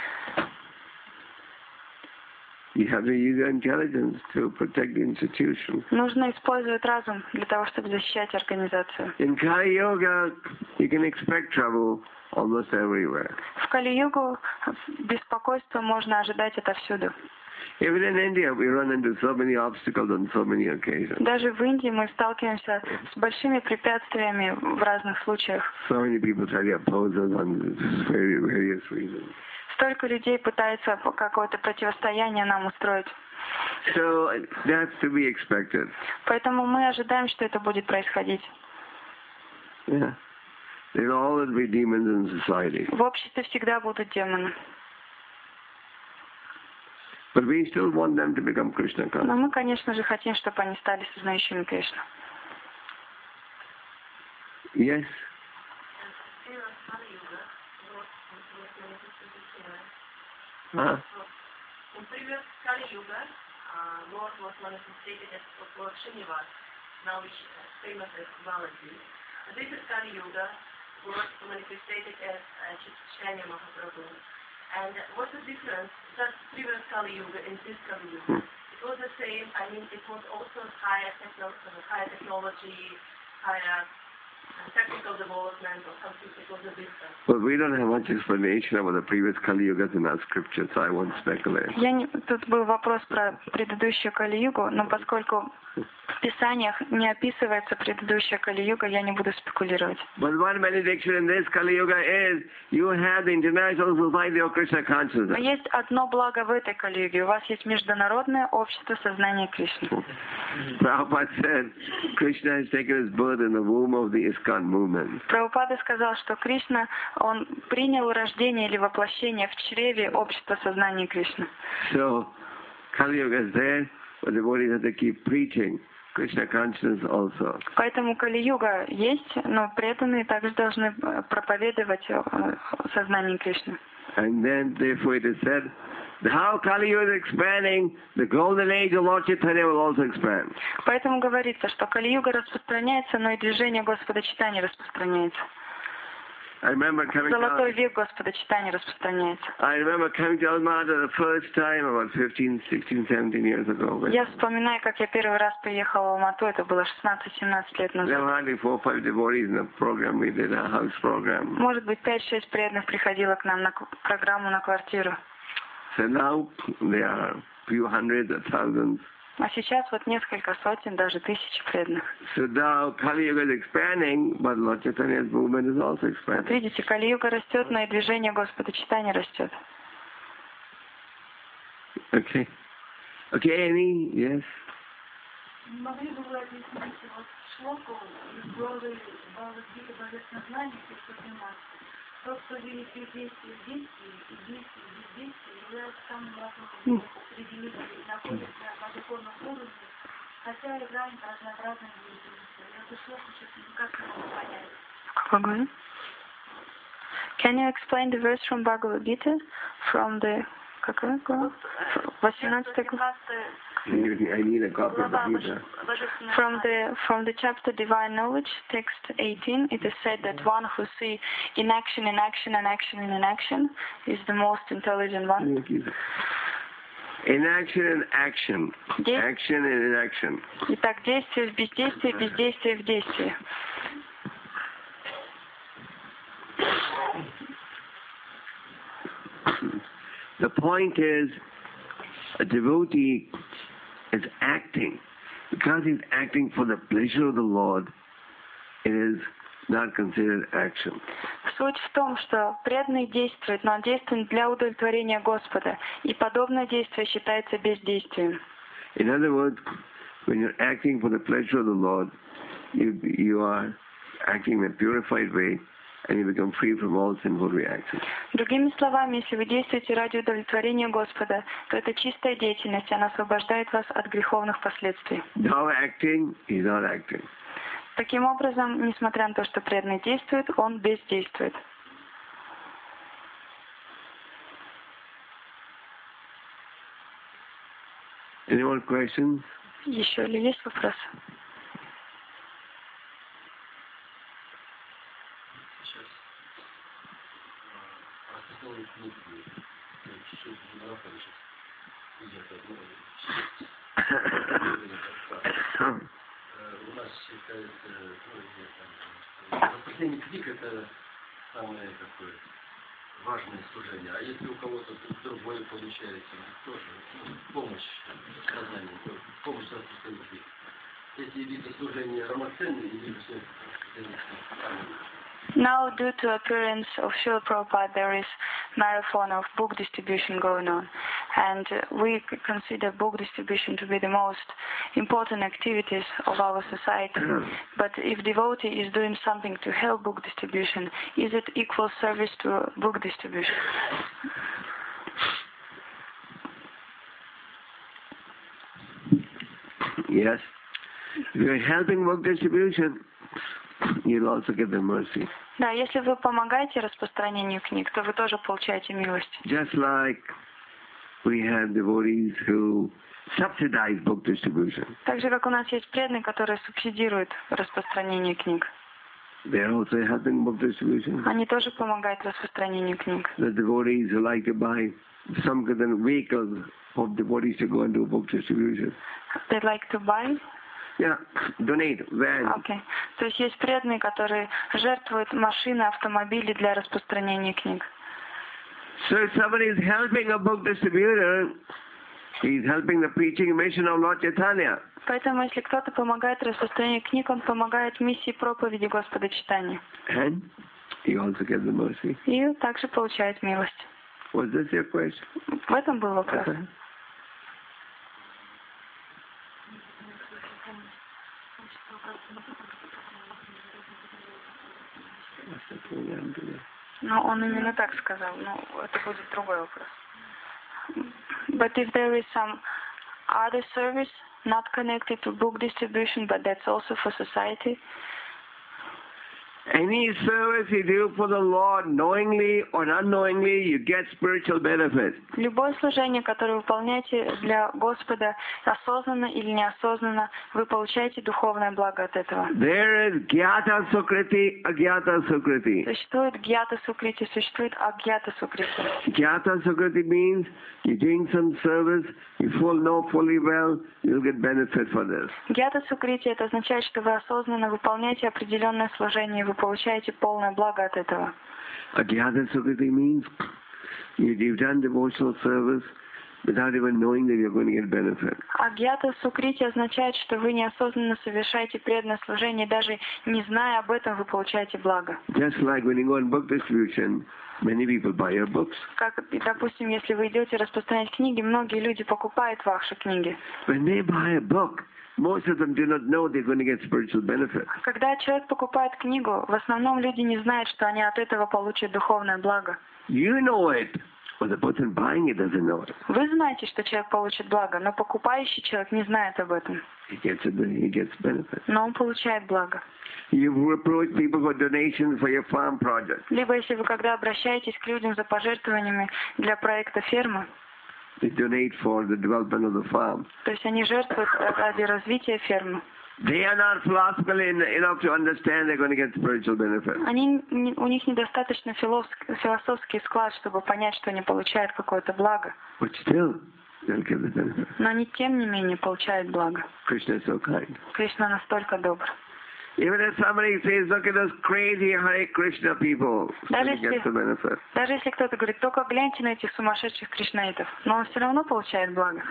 You have to use your intelligence to protect the institution. Нужно использовать разум для того, чтобы защищать организацию. In Kali Yoga, you can expect trouble almost everywhere. В Кали-югу беспокойство можно ожидать отовсюду. Even in India, we run into so many obstacles on so many occasions. Даже в Индии мы сталкиваемся с большими препятствиями в разных случаях. So many people try to oppose us on various reasons. Столько людей пытается какое-то противостояние нам устроить. So that's to be expected. Поэтому мы ожидаем, что это будет происходить. Yeah. There will always be demons in society. В обществе всегда будут демоны. But we still want them to become Krishna conscious. Но мы, конечно же, хотим, чтобы они стали сознающими Кришну. Yes. In previous Kali Yuga, Lord was manifested as Lord Srinivas, now which is famous as Balaji. And this is Kali Yuga, Lord manifested as Chaitanya Mahaprabhu. And what's the difference? That previous Kali Yuga and this Kali Yuga, it was the same. I mean, it was also higher technology, higher technical development or something. It was a difference. But we don't have much explanation about the previous Kali Yugas in our scripture, so I won't speculate. Тут был вопрос про предыдущую Кали-югу, но поскольку в Писаниях не описывается предыдущая Кали-юга, я не буду спекулировать. But one benediction in this Kali Yuga is you have the International Society of Krishna Но Consciousness. есть одно благо в этой Кали-юге. У вас есть Международное общество сознания Кришны. Prabhupada said Krishna has taken his birth in the womb of the ISKCON movement. Прабхупада сказал, что Кришна, он принял рождение или воплощение в чреве общества сознания Кришны. So Kali Yuga is there, but the devotees have to keep preaching Krishna consciousness also. Поэтому Кали-юга есть, но преданные также должны проповедовать сознание Кришны. And then therefore it is said, how Kali Yuga is expanding, the golden age of Lord Chaitanya will also expand. Поэтому говорится, что Кали-юга распространяется, но и движение Господа Чайтаньи распространяется. I remember coming Золотой to, век Господа Чайтаньи распространяется. I remember coming to Almata the first time about 15, 16, 17 years ago. Я вспоминаю, как я первый раз приехала в Алмату, это было 16-17 лет There назад. were hardly 4 or 5 devotees in the program. We did a house program. Может быть, 5-6 преданных приходило к нам на программу на квартиру. So now there are a few hundreds or thousands. А сейчас вот несколько сотен, даже тысяч преданных. So now Kali Yuga is expanding, but Lord Chaitanya's movement is also Вот expanding. видите, Кали-юга растет, но и движение Господа Чайтаньи растет. Okay. Okay, Amy? Yes? Могли бы вы объяснить вот шлоку из главы Бхагавад-гиты Божественное знание 513? Тот, кто видит действие в действии и действие в бездействии, является самым важным среди людей, находится на духовном уровне, хотя и грань разнообразной деятельности. Эту шлоку сейчас никак не могу понять. Какой говорит? Can you explain the verse from Bhagavad Gita? From the... Какой глава? 18 глава. I need a copy of the Gita. From the chapter Divine Knowledge, text 18, it is said that one who sees inaction in action and action in inaction is the most intelligent one. Inaction and action. Yes. Action and inaction. Итак, действие в бездействии, бездействие в действии. The point is, a devotee is acting. Because he's acting for the pleasure of the Lord, it is not considered action. Суть в том, что преданный действует, но он действует для удовлетворения Господа, и подобное действие считается бездействием. In other words, when you're acting for the pleasure of the Lord, you are acting in a purified way, and you become free from all sinful reactions. Другими словами, если вы действуете ради удовлетворения Господа, то это чистая деятельность, она освобождает вас от греховных последствий. Now acting, he's not acting. Таким образом, несмотря на то, что преданный действует, он бездействует. Any more questions? Еще ли есть вопросы? У нас считается, распространение книг это самое такое важное служение. А если у кого-то другое получается, тоже помощь сознанию, помощь распространению книг. Эти виды служения равноценны или все Now, due to appearance of Srila Prabhupada, there is marathon of book distribution going on. And we consider book distribution to be the most important activities of our society. But if devotee is doing something to help book distribution, is it equal service to book distribution? Yes. If you're helping book distribution, you'll also get the mercy. Да, если вы помогаете распространению книг, то вы тоже получаете милость. Just like we have devotees who subsidize book distribution. Так же, как у нас есть преданные, которые субсидируют распространение книг. They're also helping book distribution. Они тоже помогают распространению книг. The devotees who like to buy some kind of vehicles of devotees to go and do book distribution. They'd like to buy? Yeah, donate vans. Okay. То есть есть преданные, которые жертвуют машины, автомобили для распространения книг. So if somebody is helping a book distributor, he's helping the preaching and mission of Lord Chaitanya. Поэтому, если кто-то помогает распространению книг, он помогает миссии проповеди Господа Чайтаньи. And he also gets the mercy. И также получает милость. Was this your question? В этом был вопрос. Ну, он именно так сказал. Ну, это будет другой вопрос. But if there is some other service not connected to book distribution, but that's also for society. Any service you do for the Lord, knowingly or unknowingly, you get spiritual benefit. Любое служение, которое вы выполняете для Господа, осознанно или неосознанно, вы получаете духовное благо от этого. There is Gyata Sukriti, Agyata Sukriti. Существует Гьята Сукрити, существует Агьята Сукрити. Gyata Sukriti means you're doing some service, you know fully well, you'll get benefit for this. Гьята Сукрити это означает, что вы осознанно выполняете определенное служение, вы получаете полное благо от этого. Agyata Sukriti means you've done devotional service without even knowing that you're going to get benefit. Агьята Сукрити означает, что вы неосознанно совершаете преданное служение, даже не зная об этом, вы получаете благо. Just like when you go on book distribution, many people buy your books. Как, допустим, если вы идете распространять книги, многие люди покупают ваши книги. When they buy a book, most of them do not know they're going to get spiritual benefit. Когда человек покупает книгу, в основном люди не знают, что они от этого получат духовное благо. You know it, but the person buying it doesn't know it. Вы знаете, что человек получит благо, но покупающий человек не знает об этом. He gets benefit. Но он получает благо. You approach people for donations for your farm project. Либо если вы когда обращаетесь к людям за пожертвованиями для проекта фермы, They donate for the development of the farm. то есть они жертвуют ради развития фермы. They are not philosophical enough to understand they're going to get spiritual benefit. У них недостаточно философский склад, чтобы понять, что они получают какое-то благо. But still, they'll get the benefit. Но они тем не менее получают благо. Krishna is so kind. Кришна настолько добр. Even if somebody says, look at those crazy Hare Krishna people, they get the benefit. Даже если кто-то говорит, только гляньте на этих сумасшедших кришнаитов, но он все равно получает благо.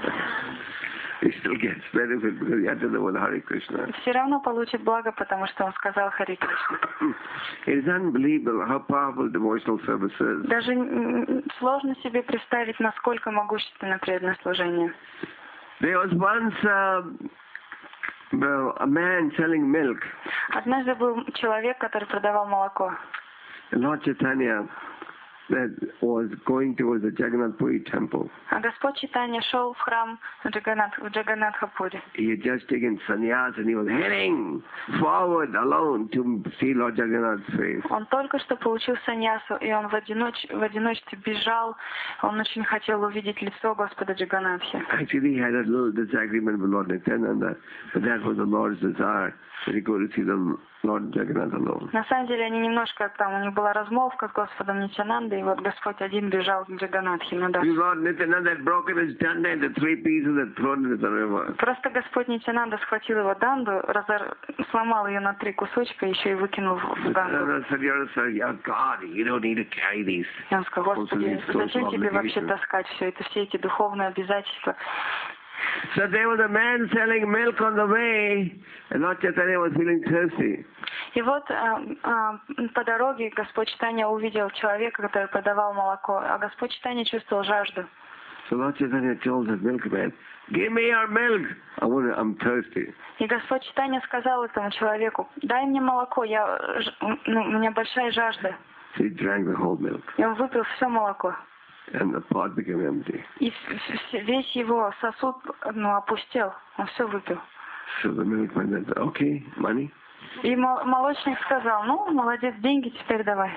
He still gets benefit because he uttered the word Hare Krishna. Все равно получит благо, потому что он сказал Харе Кришна. It is unbelievable how powerful devotional service is. Даже сложно себе представить, насколько могущественно преданное служение. There was once Well, a man selling milk. Однажды был человек, который продавал молоко. And Lord Chaitanya that was going towards the Jagannath Puri temple. А Господь Чайтанья шел в храм в Джаганнатхапури. He had just taken sannyas and he was heading forward alone to see Lord Jagannath's face. Он только что получил саньясу, и он в одиночестве бежал. Он очень хотел увидеть лицо Господа Джаганнатхи. Actually, he had a little disagreement with Lord Nityananda, but that was the Lord's desire that he go to see the Lord Jagannath alone. На самом деле они немножко там, у них была размолвка с Господом Нитьянандой, и вот Господь один бежал к Джаганнатхе. Lord Nityananda had broken his danda into 3 pieces and thrown it into the river. Просто Господь Нитьянанда схватил его данду, сломал ее на 3 кусочка, еще и выкинул в данду. God, you don't need to carry these. И он сказал: Господи, зачем тебе вообще таскать все это, все эти духовные обязательства? So there was a man selling milk on the way, and Lord Chaitanya was feeling thirsty. И вот по дороге Господь Чайтанья увидел человека, который продавал молоко, а Господь Чайтанья чувствовал жажду. So Lord Chaitanya told the milkman, "Give me your milk. I'm thirsty." И Господь Чайтанья сказал этому человеку: дай мне молоко, у меня большая жажда. So he drank the whole milk. И он выпил все молоко. And the pot became empty. И весь его сосуд опустел, он все выпил. So the milkman said, "Okay, money." И молочник сказал: ну, молодец, деньги теперь давай.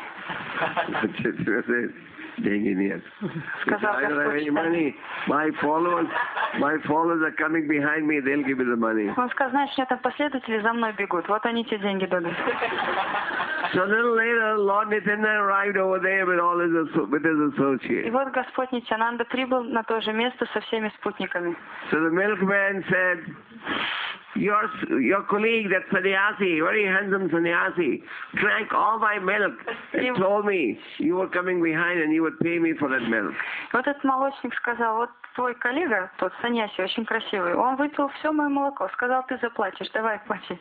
Деньги нет. Сказал I don't have any money. My followers are coming behind me. They'll give me the money. Он сказал: знаешь, у меня там последователи за мной бегут. Вот они тебе деньги дадут. So a little later, Lord Nityananda arrived over there with his associates. И вот Господь Нитьянанда прибыл на то же место со всеми спутниками. So the milkman said, Your colleague, that sannyasi, very handsome sannyasi, drank all my milk and told me you were coming behind and you would pay me for that milk. Вот этот молочник сказал: вот твой коллега, тот саньяси, очень красивый, он выпил все мое молоко, сказал, ты заплатишь, давай плати.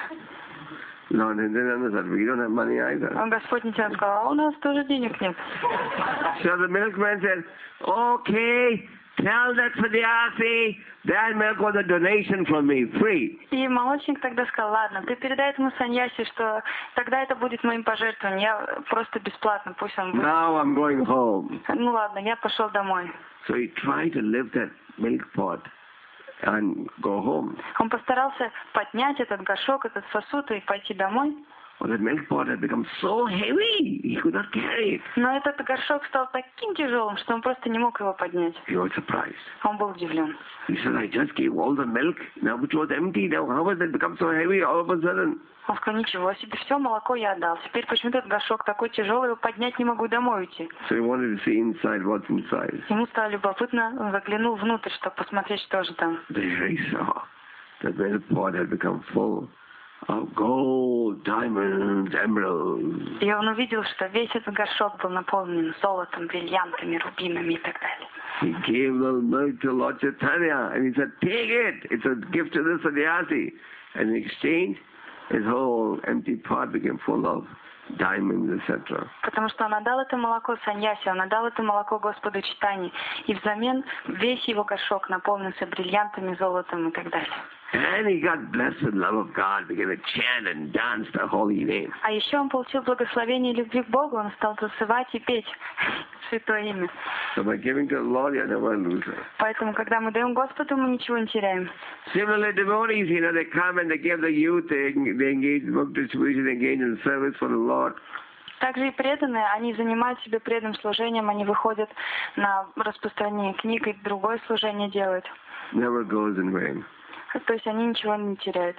No, then said, we don't have money either. А Господь Нитьянанда сказал: а у нас тоже денег нет. So the milkman said, okay, tell that sannyasi that milk was a donation from me, free. И молочник тогда сказал: ладно, ты передай этому саньяси, что тогда это будет моим пожертвованием, я просто бесплатно, пусть он будет. Now I'm going home. Ну ладно, я пошел домой. So he tried to lift that milk pot and go home. Он постарался поднять этот горшок, этот сосуд и пойти домой. Well, that milk pot had become so heavy, he could not carry it. Но этот горшок стал таким тяжелым, что он просто не мог его поднять. He was surprised. Он был удивлен. He said, I just gave all the milk, now which was empty. Now how has it become so heavy all of a sudden? Он сказал: ничего себе, все молоко я отдал. Теперь почему-то этот горшок такой тяжелый, его поднять не могу, домой уйти. So he wanted to see inside what's inside. Ему стало любопытно, он заглянул внутрь, чтобы посмотреть, что же там. There he saw that milk pot had become full of gold, diamonds, emeralds. И он увидел, что весь этот горшок был наполнен золотом, бриллиантами, рубинами и так далее. He gave the milk to Lord Chaitanya and he said, take it, it's a gift to the sannyasi. And in exchange, his whole empty pot became full of diamonds, etc. Потому что он отдал это молоко саньяси, он отдал это молоко Господу Чайтанье, и взамен весь его горшок наполнился бриллиантами, золотом и так далее. And he got blessed with love of God, began to chant and dance the holy name. А еще он получил благословение любви к Богу, он стал танцевать и петь святое имя. So by giving to the Lord, you never lose it. Поэтому, когда мы даем Господу, мы ничего не теряем. Similarly, devotees, they come and they give the youth, they engage in book distribution, they engage in service for the Lord. Также и преданные, они занимают себя преданным служением, они выходят на распространение книг и другое служение делают. Never goes in vain. То есть они ничего не теряют.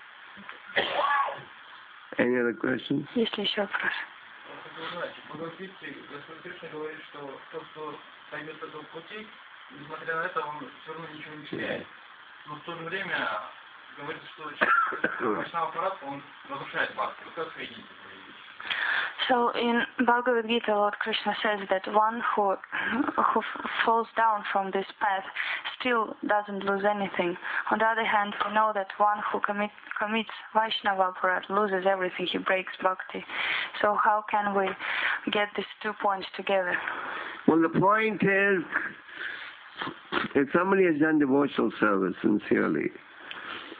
Any other questions? Есть ли еще вопрос? В Бхагавад-гите Господь Кришна говорит, что тот, кто пойдет по этому пути, несмотря на это, он все равно ничего не теряет. Но в то же время говорится, что Вайшнава Парадха, он разрушает бхакти. Как вы видите? So in Bhagavad Gita, Lord Krishna says that one who falls down from this path still doesn't lose anything. On the other hand, we know that one who commits Vaishnava Aparad loses everything, he breaks bhakti. So how can we get these 2 points together? Well, the point is, if somebody has done devotional service sincerely,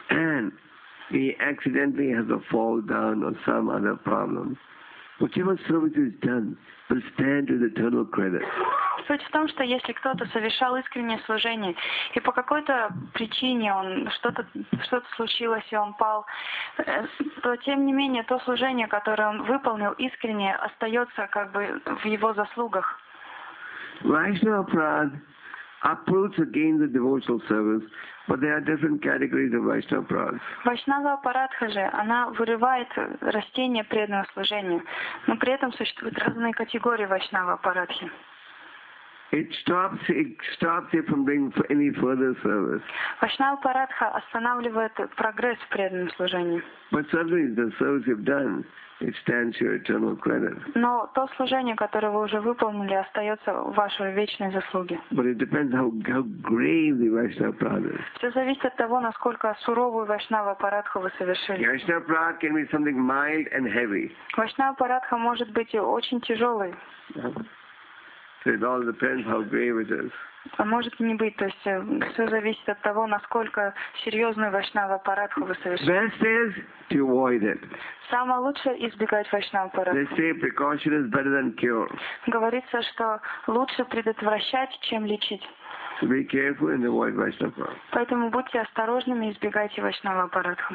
and he accidentally has a fall down or some other problem, whichever service is done will stand with eternal credit. Суть в том, что если кто-то совершал искреннее служение, и по какой-то причине что-то случилось, и он пал, то тем не менее то служение, которое он выполнил искренне, остается как бы в его заслугах. Vaishnava Prad uproots again the devotional service, but there are different categories of Vaishnava Prad. Вайшнава Апарадха же, она вырывает растение преданного служения, но при этом существуют разные категории Вайшнава Апарадхи. It stops you from doing any further service. Вайшнава Апарадха останавливает прогресс в преданном служении. But certainly the service you've done, it stands your eternal credit. Но то служение, которое вы уже выполнили, остается в вашей вечной заслуге. But it depends how grave the Vaishnava Prad is. Все зависит от того, насколько суровую Вайшнава Апарадху вы совершили. Vaishnava Prad can be something mild and heavy. Вайшнава Апарадха может быть и очень тяжелой. So it all depends how grave it is. А может не быть, то есть все зависит от того, насколько серьезную Вайшнава Апарадху вы совершили. Best is to avoid it. Самое лучшее избегать Вайшнава They Апарадху. say precaution is better than cure. Говорится, что лучше предотвращать, чем лечить. So be careful and avoid Vaishnava Prad. Поэтому будьте осторожными и избегайте Вайшнава Апарадху.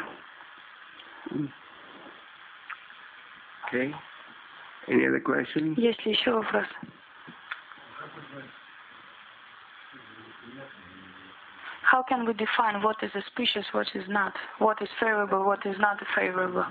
Okay? Any other questions? Есть ли еще вопрос? How can we define what is auspicious, what is not? What is favorable, what is not favorable?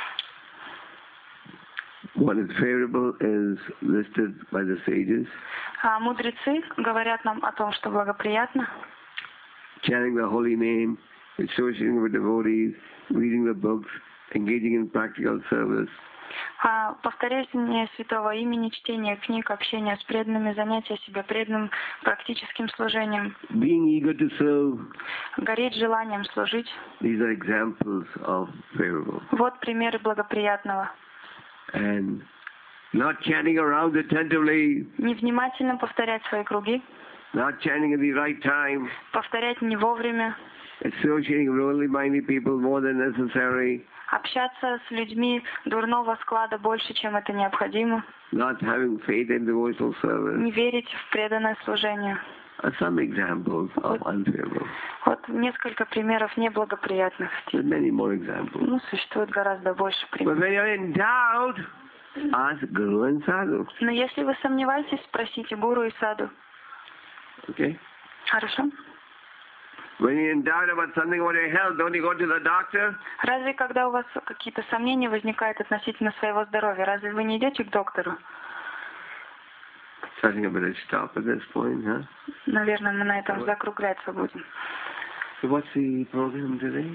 What is favorable is listed by the sages. Мудрецы говорят нам о том, что благоприятно. Chanting the holy name, associating with devotees, reading the books, engaging in practical service. Повторение святого имени, чтение книг, общение с преданными, занятие себя преданным практическим служением. Being eager to serve. Гореть желанием служить. These are examples of favorable. Вот примеры благоприятного. And not chanting around attentively. Невнимательно повторять свои круги. Not chanting at the right time. Повторять не вовремя. Associating with worldly minded people more than necessary. Общаться с людьми дурного склада больше, чем это необходимо. Not having faith in devotional service. Не верить в преданное служение. Are some examples of unfavorable. Вот несколько примеров неблагоприятных. There are many more examples. Существует гораздо больше But примеров. when you're in doubt, ask Guru and Sadhu. Но если вы сомневаетесь, спросите гуру и саду. Okay? Хорошо? When you're in doubt about something about your health, don't you go to the doctor? Разве когда у вас какие-то сомнения возникают относительно своего здоровья, разве вы не идете к доктору? So I think I better stop at this point, huh? Наверное, мы на этом закругляться будем. So what's the program today?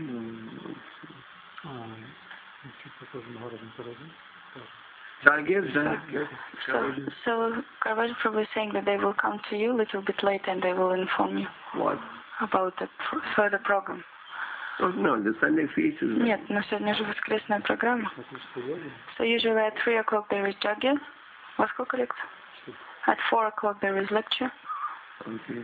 So I'll give that. So Carvalho Prabhu is saying that they will come to you a little bit later and they will inform you What? about the further program. Oh, no, the Sunday feast is... Нет, но сегодня же воскресная программа. So usually at 3 o'clock there is Jagya. Во сколько лекций? At 4 o'clock there is lecture. Okay.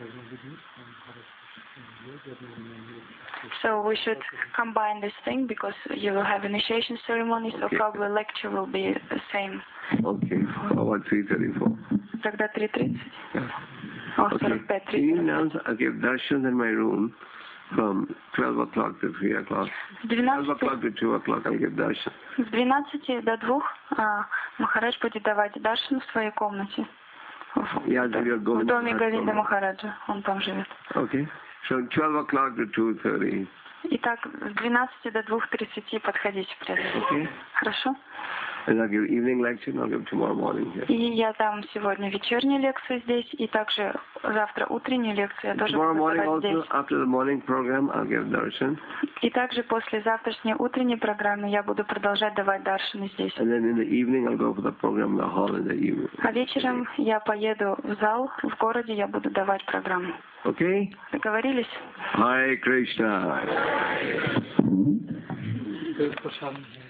So we should combine this thing because you will have initiation ceremony, so Okay. probably lecture will be the same. Okay. How about 3:34? Тогда 3:30. Yeah. О, Okay. 45:30. Can you announce, I'll give darshans in my room from 12 o'clock to 3 o'clock. С 12 o'clock 12, to 2 o'clock, I'll give darshan. с 12 до 2 Махарадж будет давать даршан в своей комнате. Yeah, so you're В going доме to Говинда that Махараджа. Он там живет. Okay. So 12 o'clock to 2:30. Итак, с 12 до 2:30 подходите, преданные. Okay. Хорошо? And I'll give evening lecture and I'll give tomorrow morning here. И я дам сегодня вечернюю лекцию здесь, и также завтра утреннюю лекцию я тоже Tomorrow буду morning давать also, здесь. after the morning program, I'll give darshan. И также после завтрашней утренней программы я буду продолжать давать даршаны здесь. And then in the evening, I'll go for the program in the hall in the evening. А вечером я поеду в зал, в городе я буду давать программу. Okay? Договорились? Hare Krishna.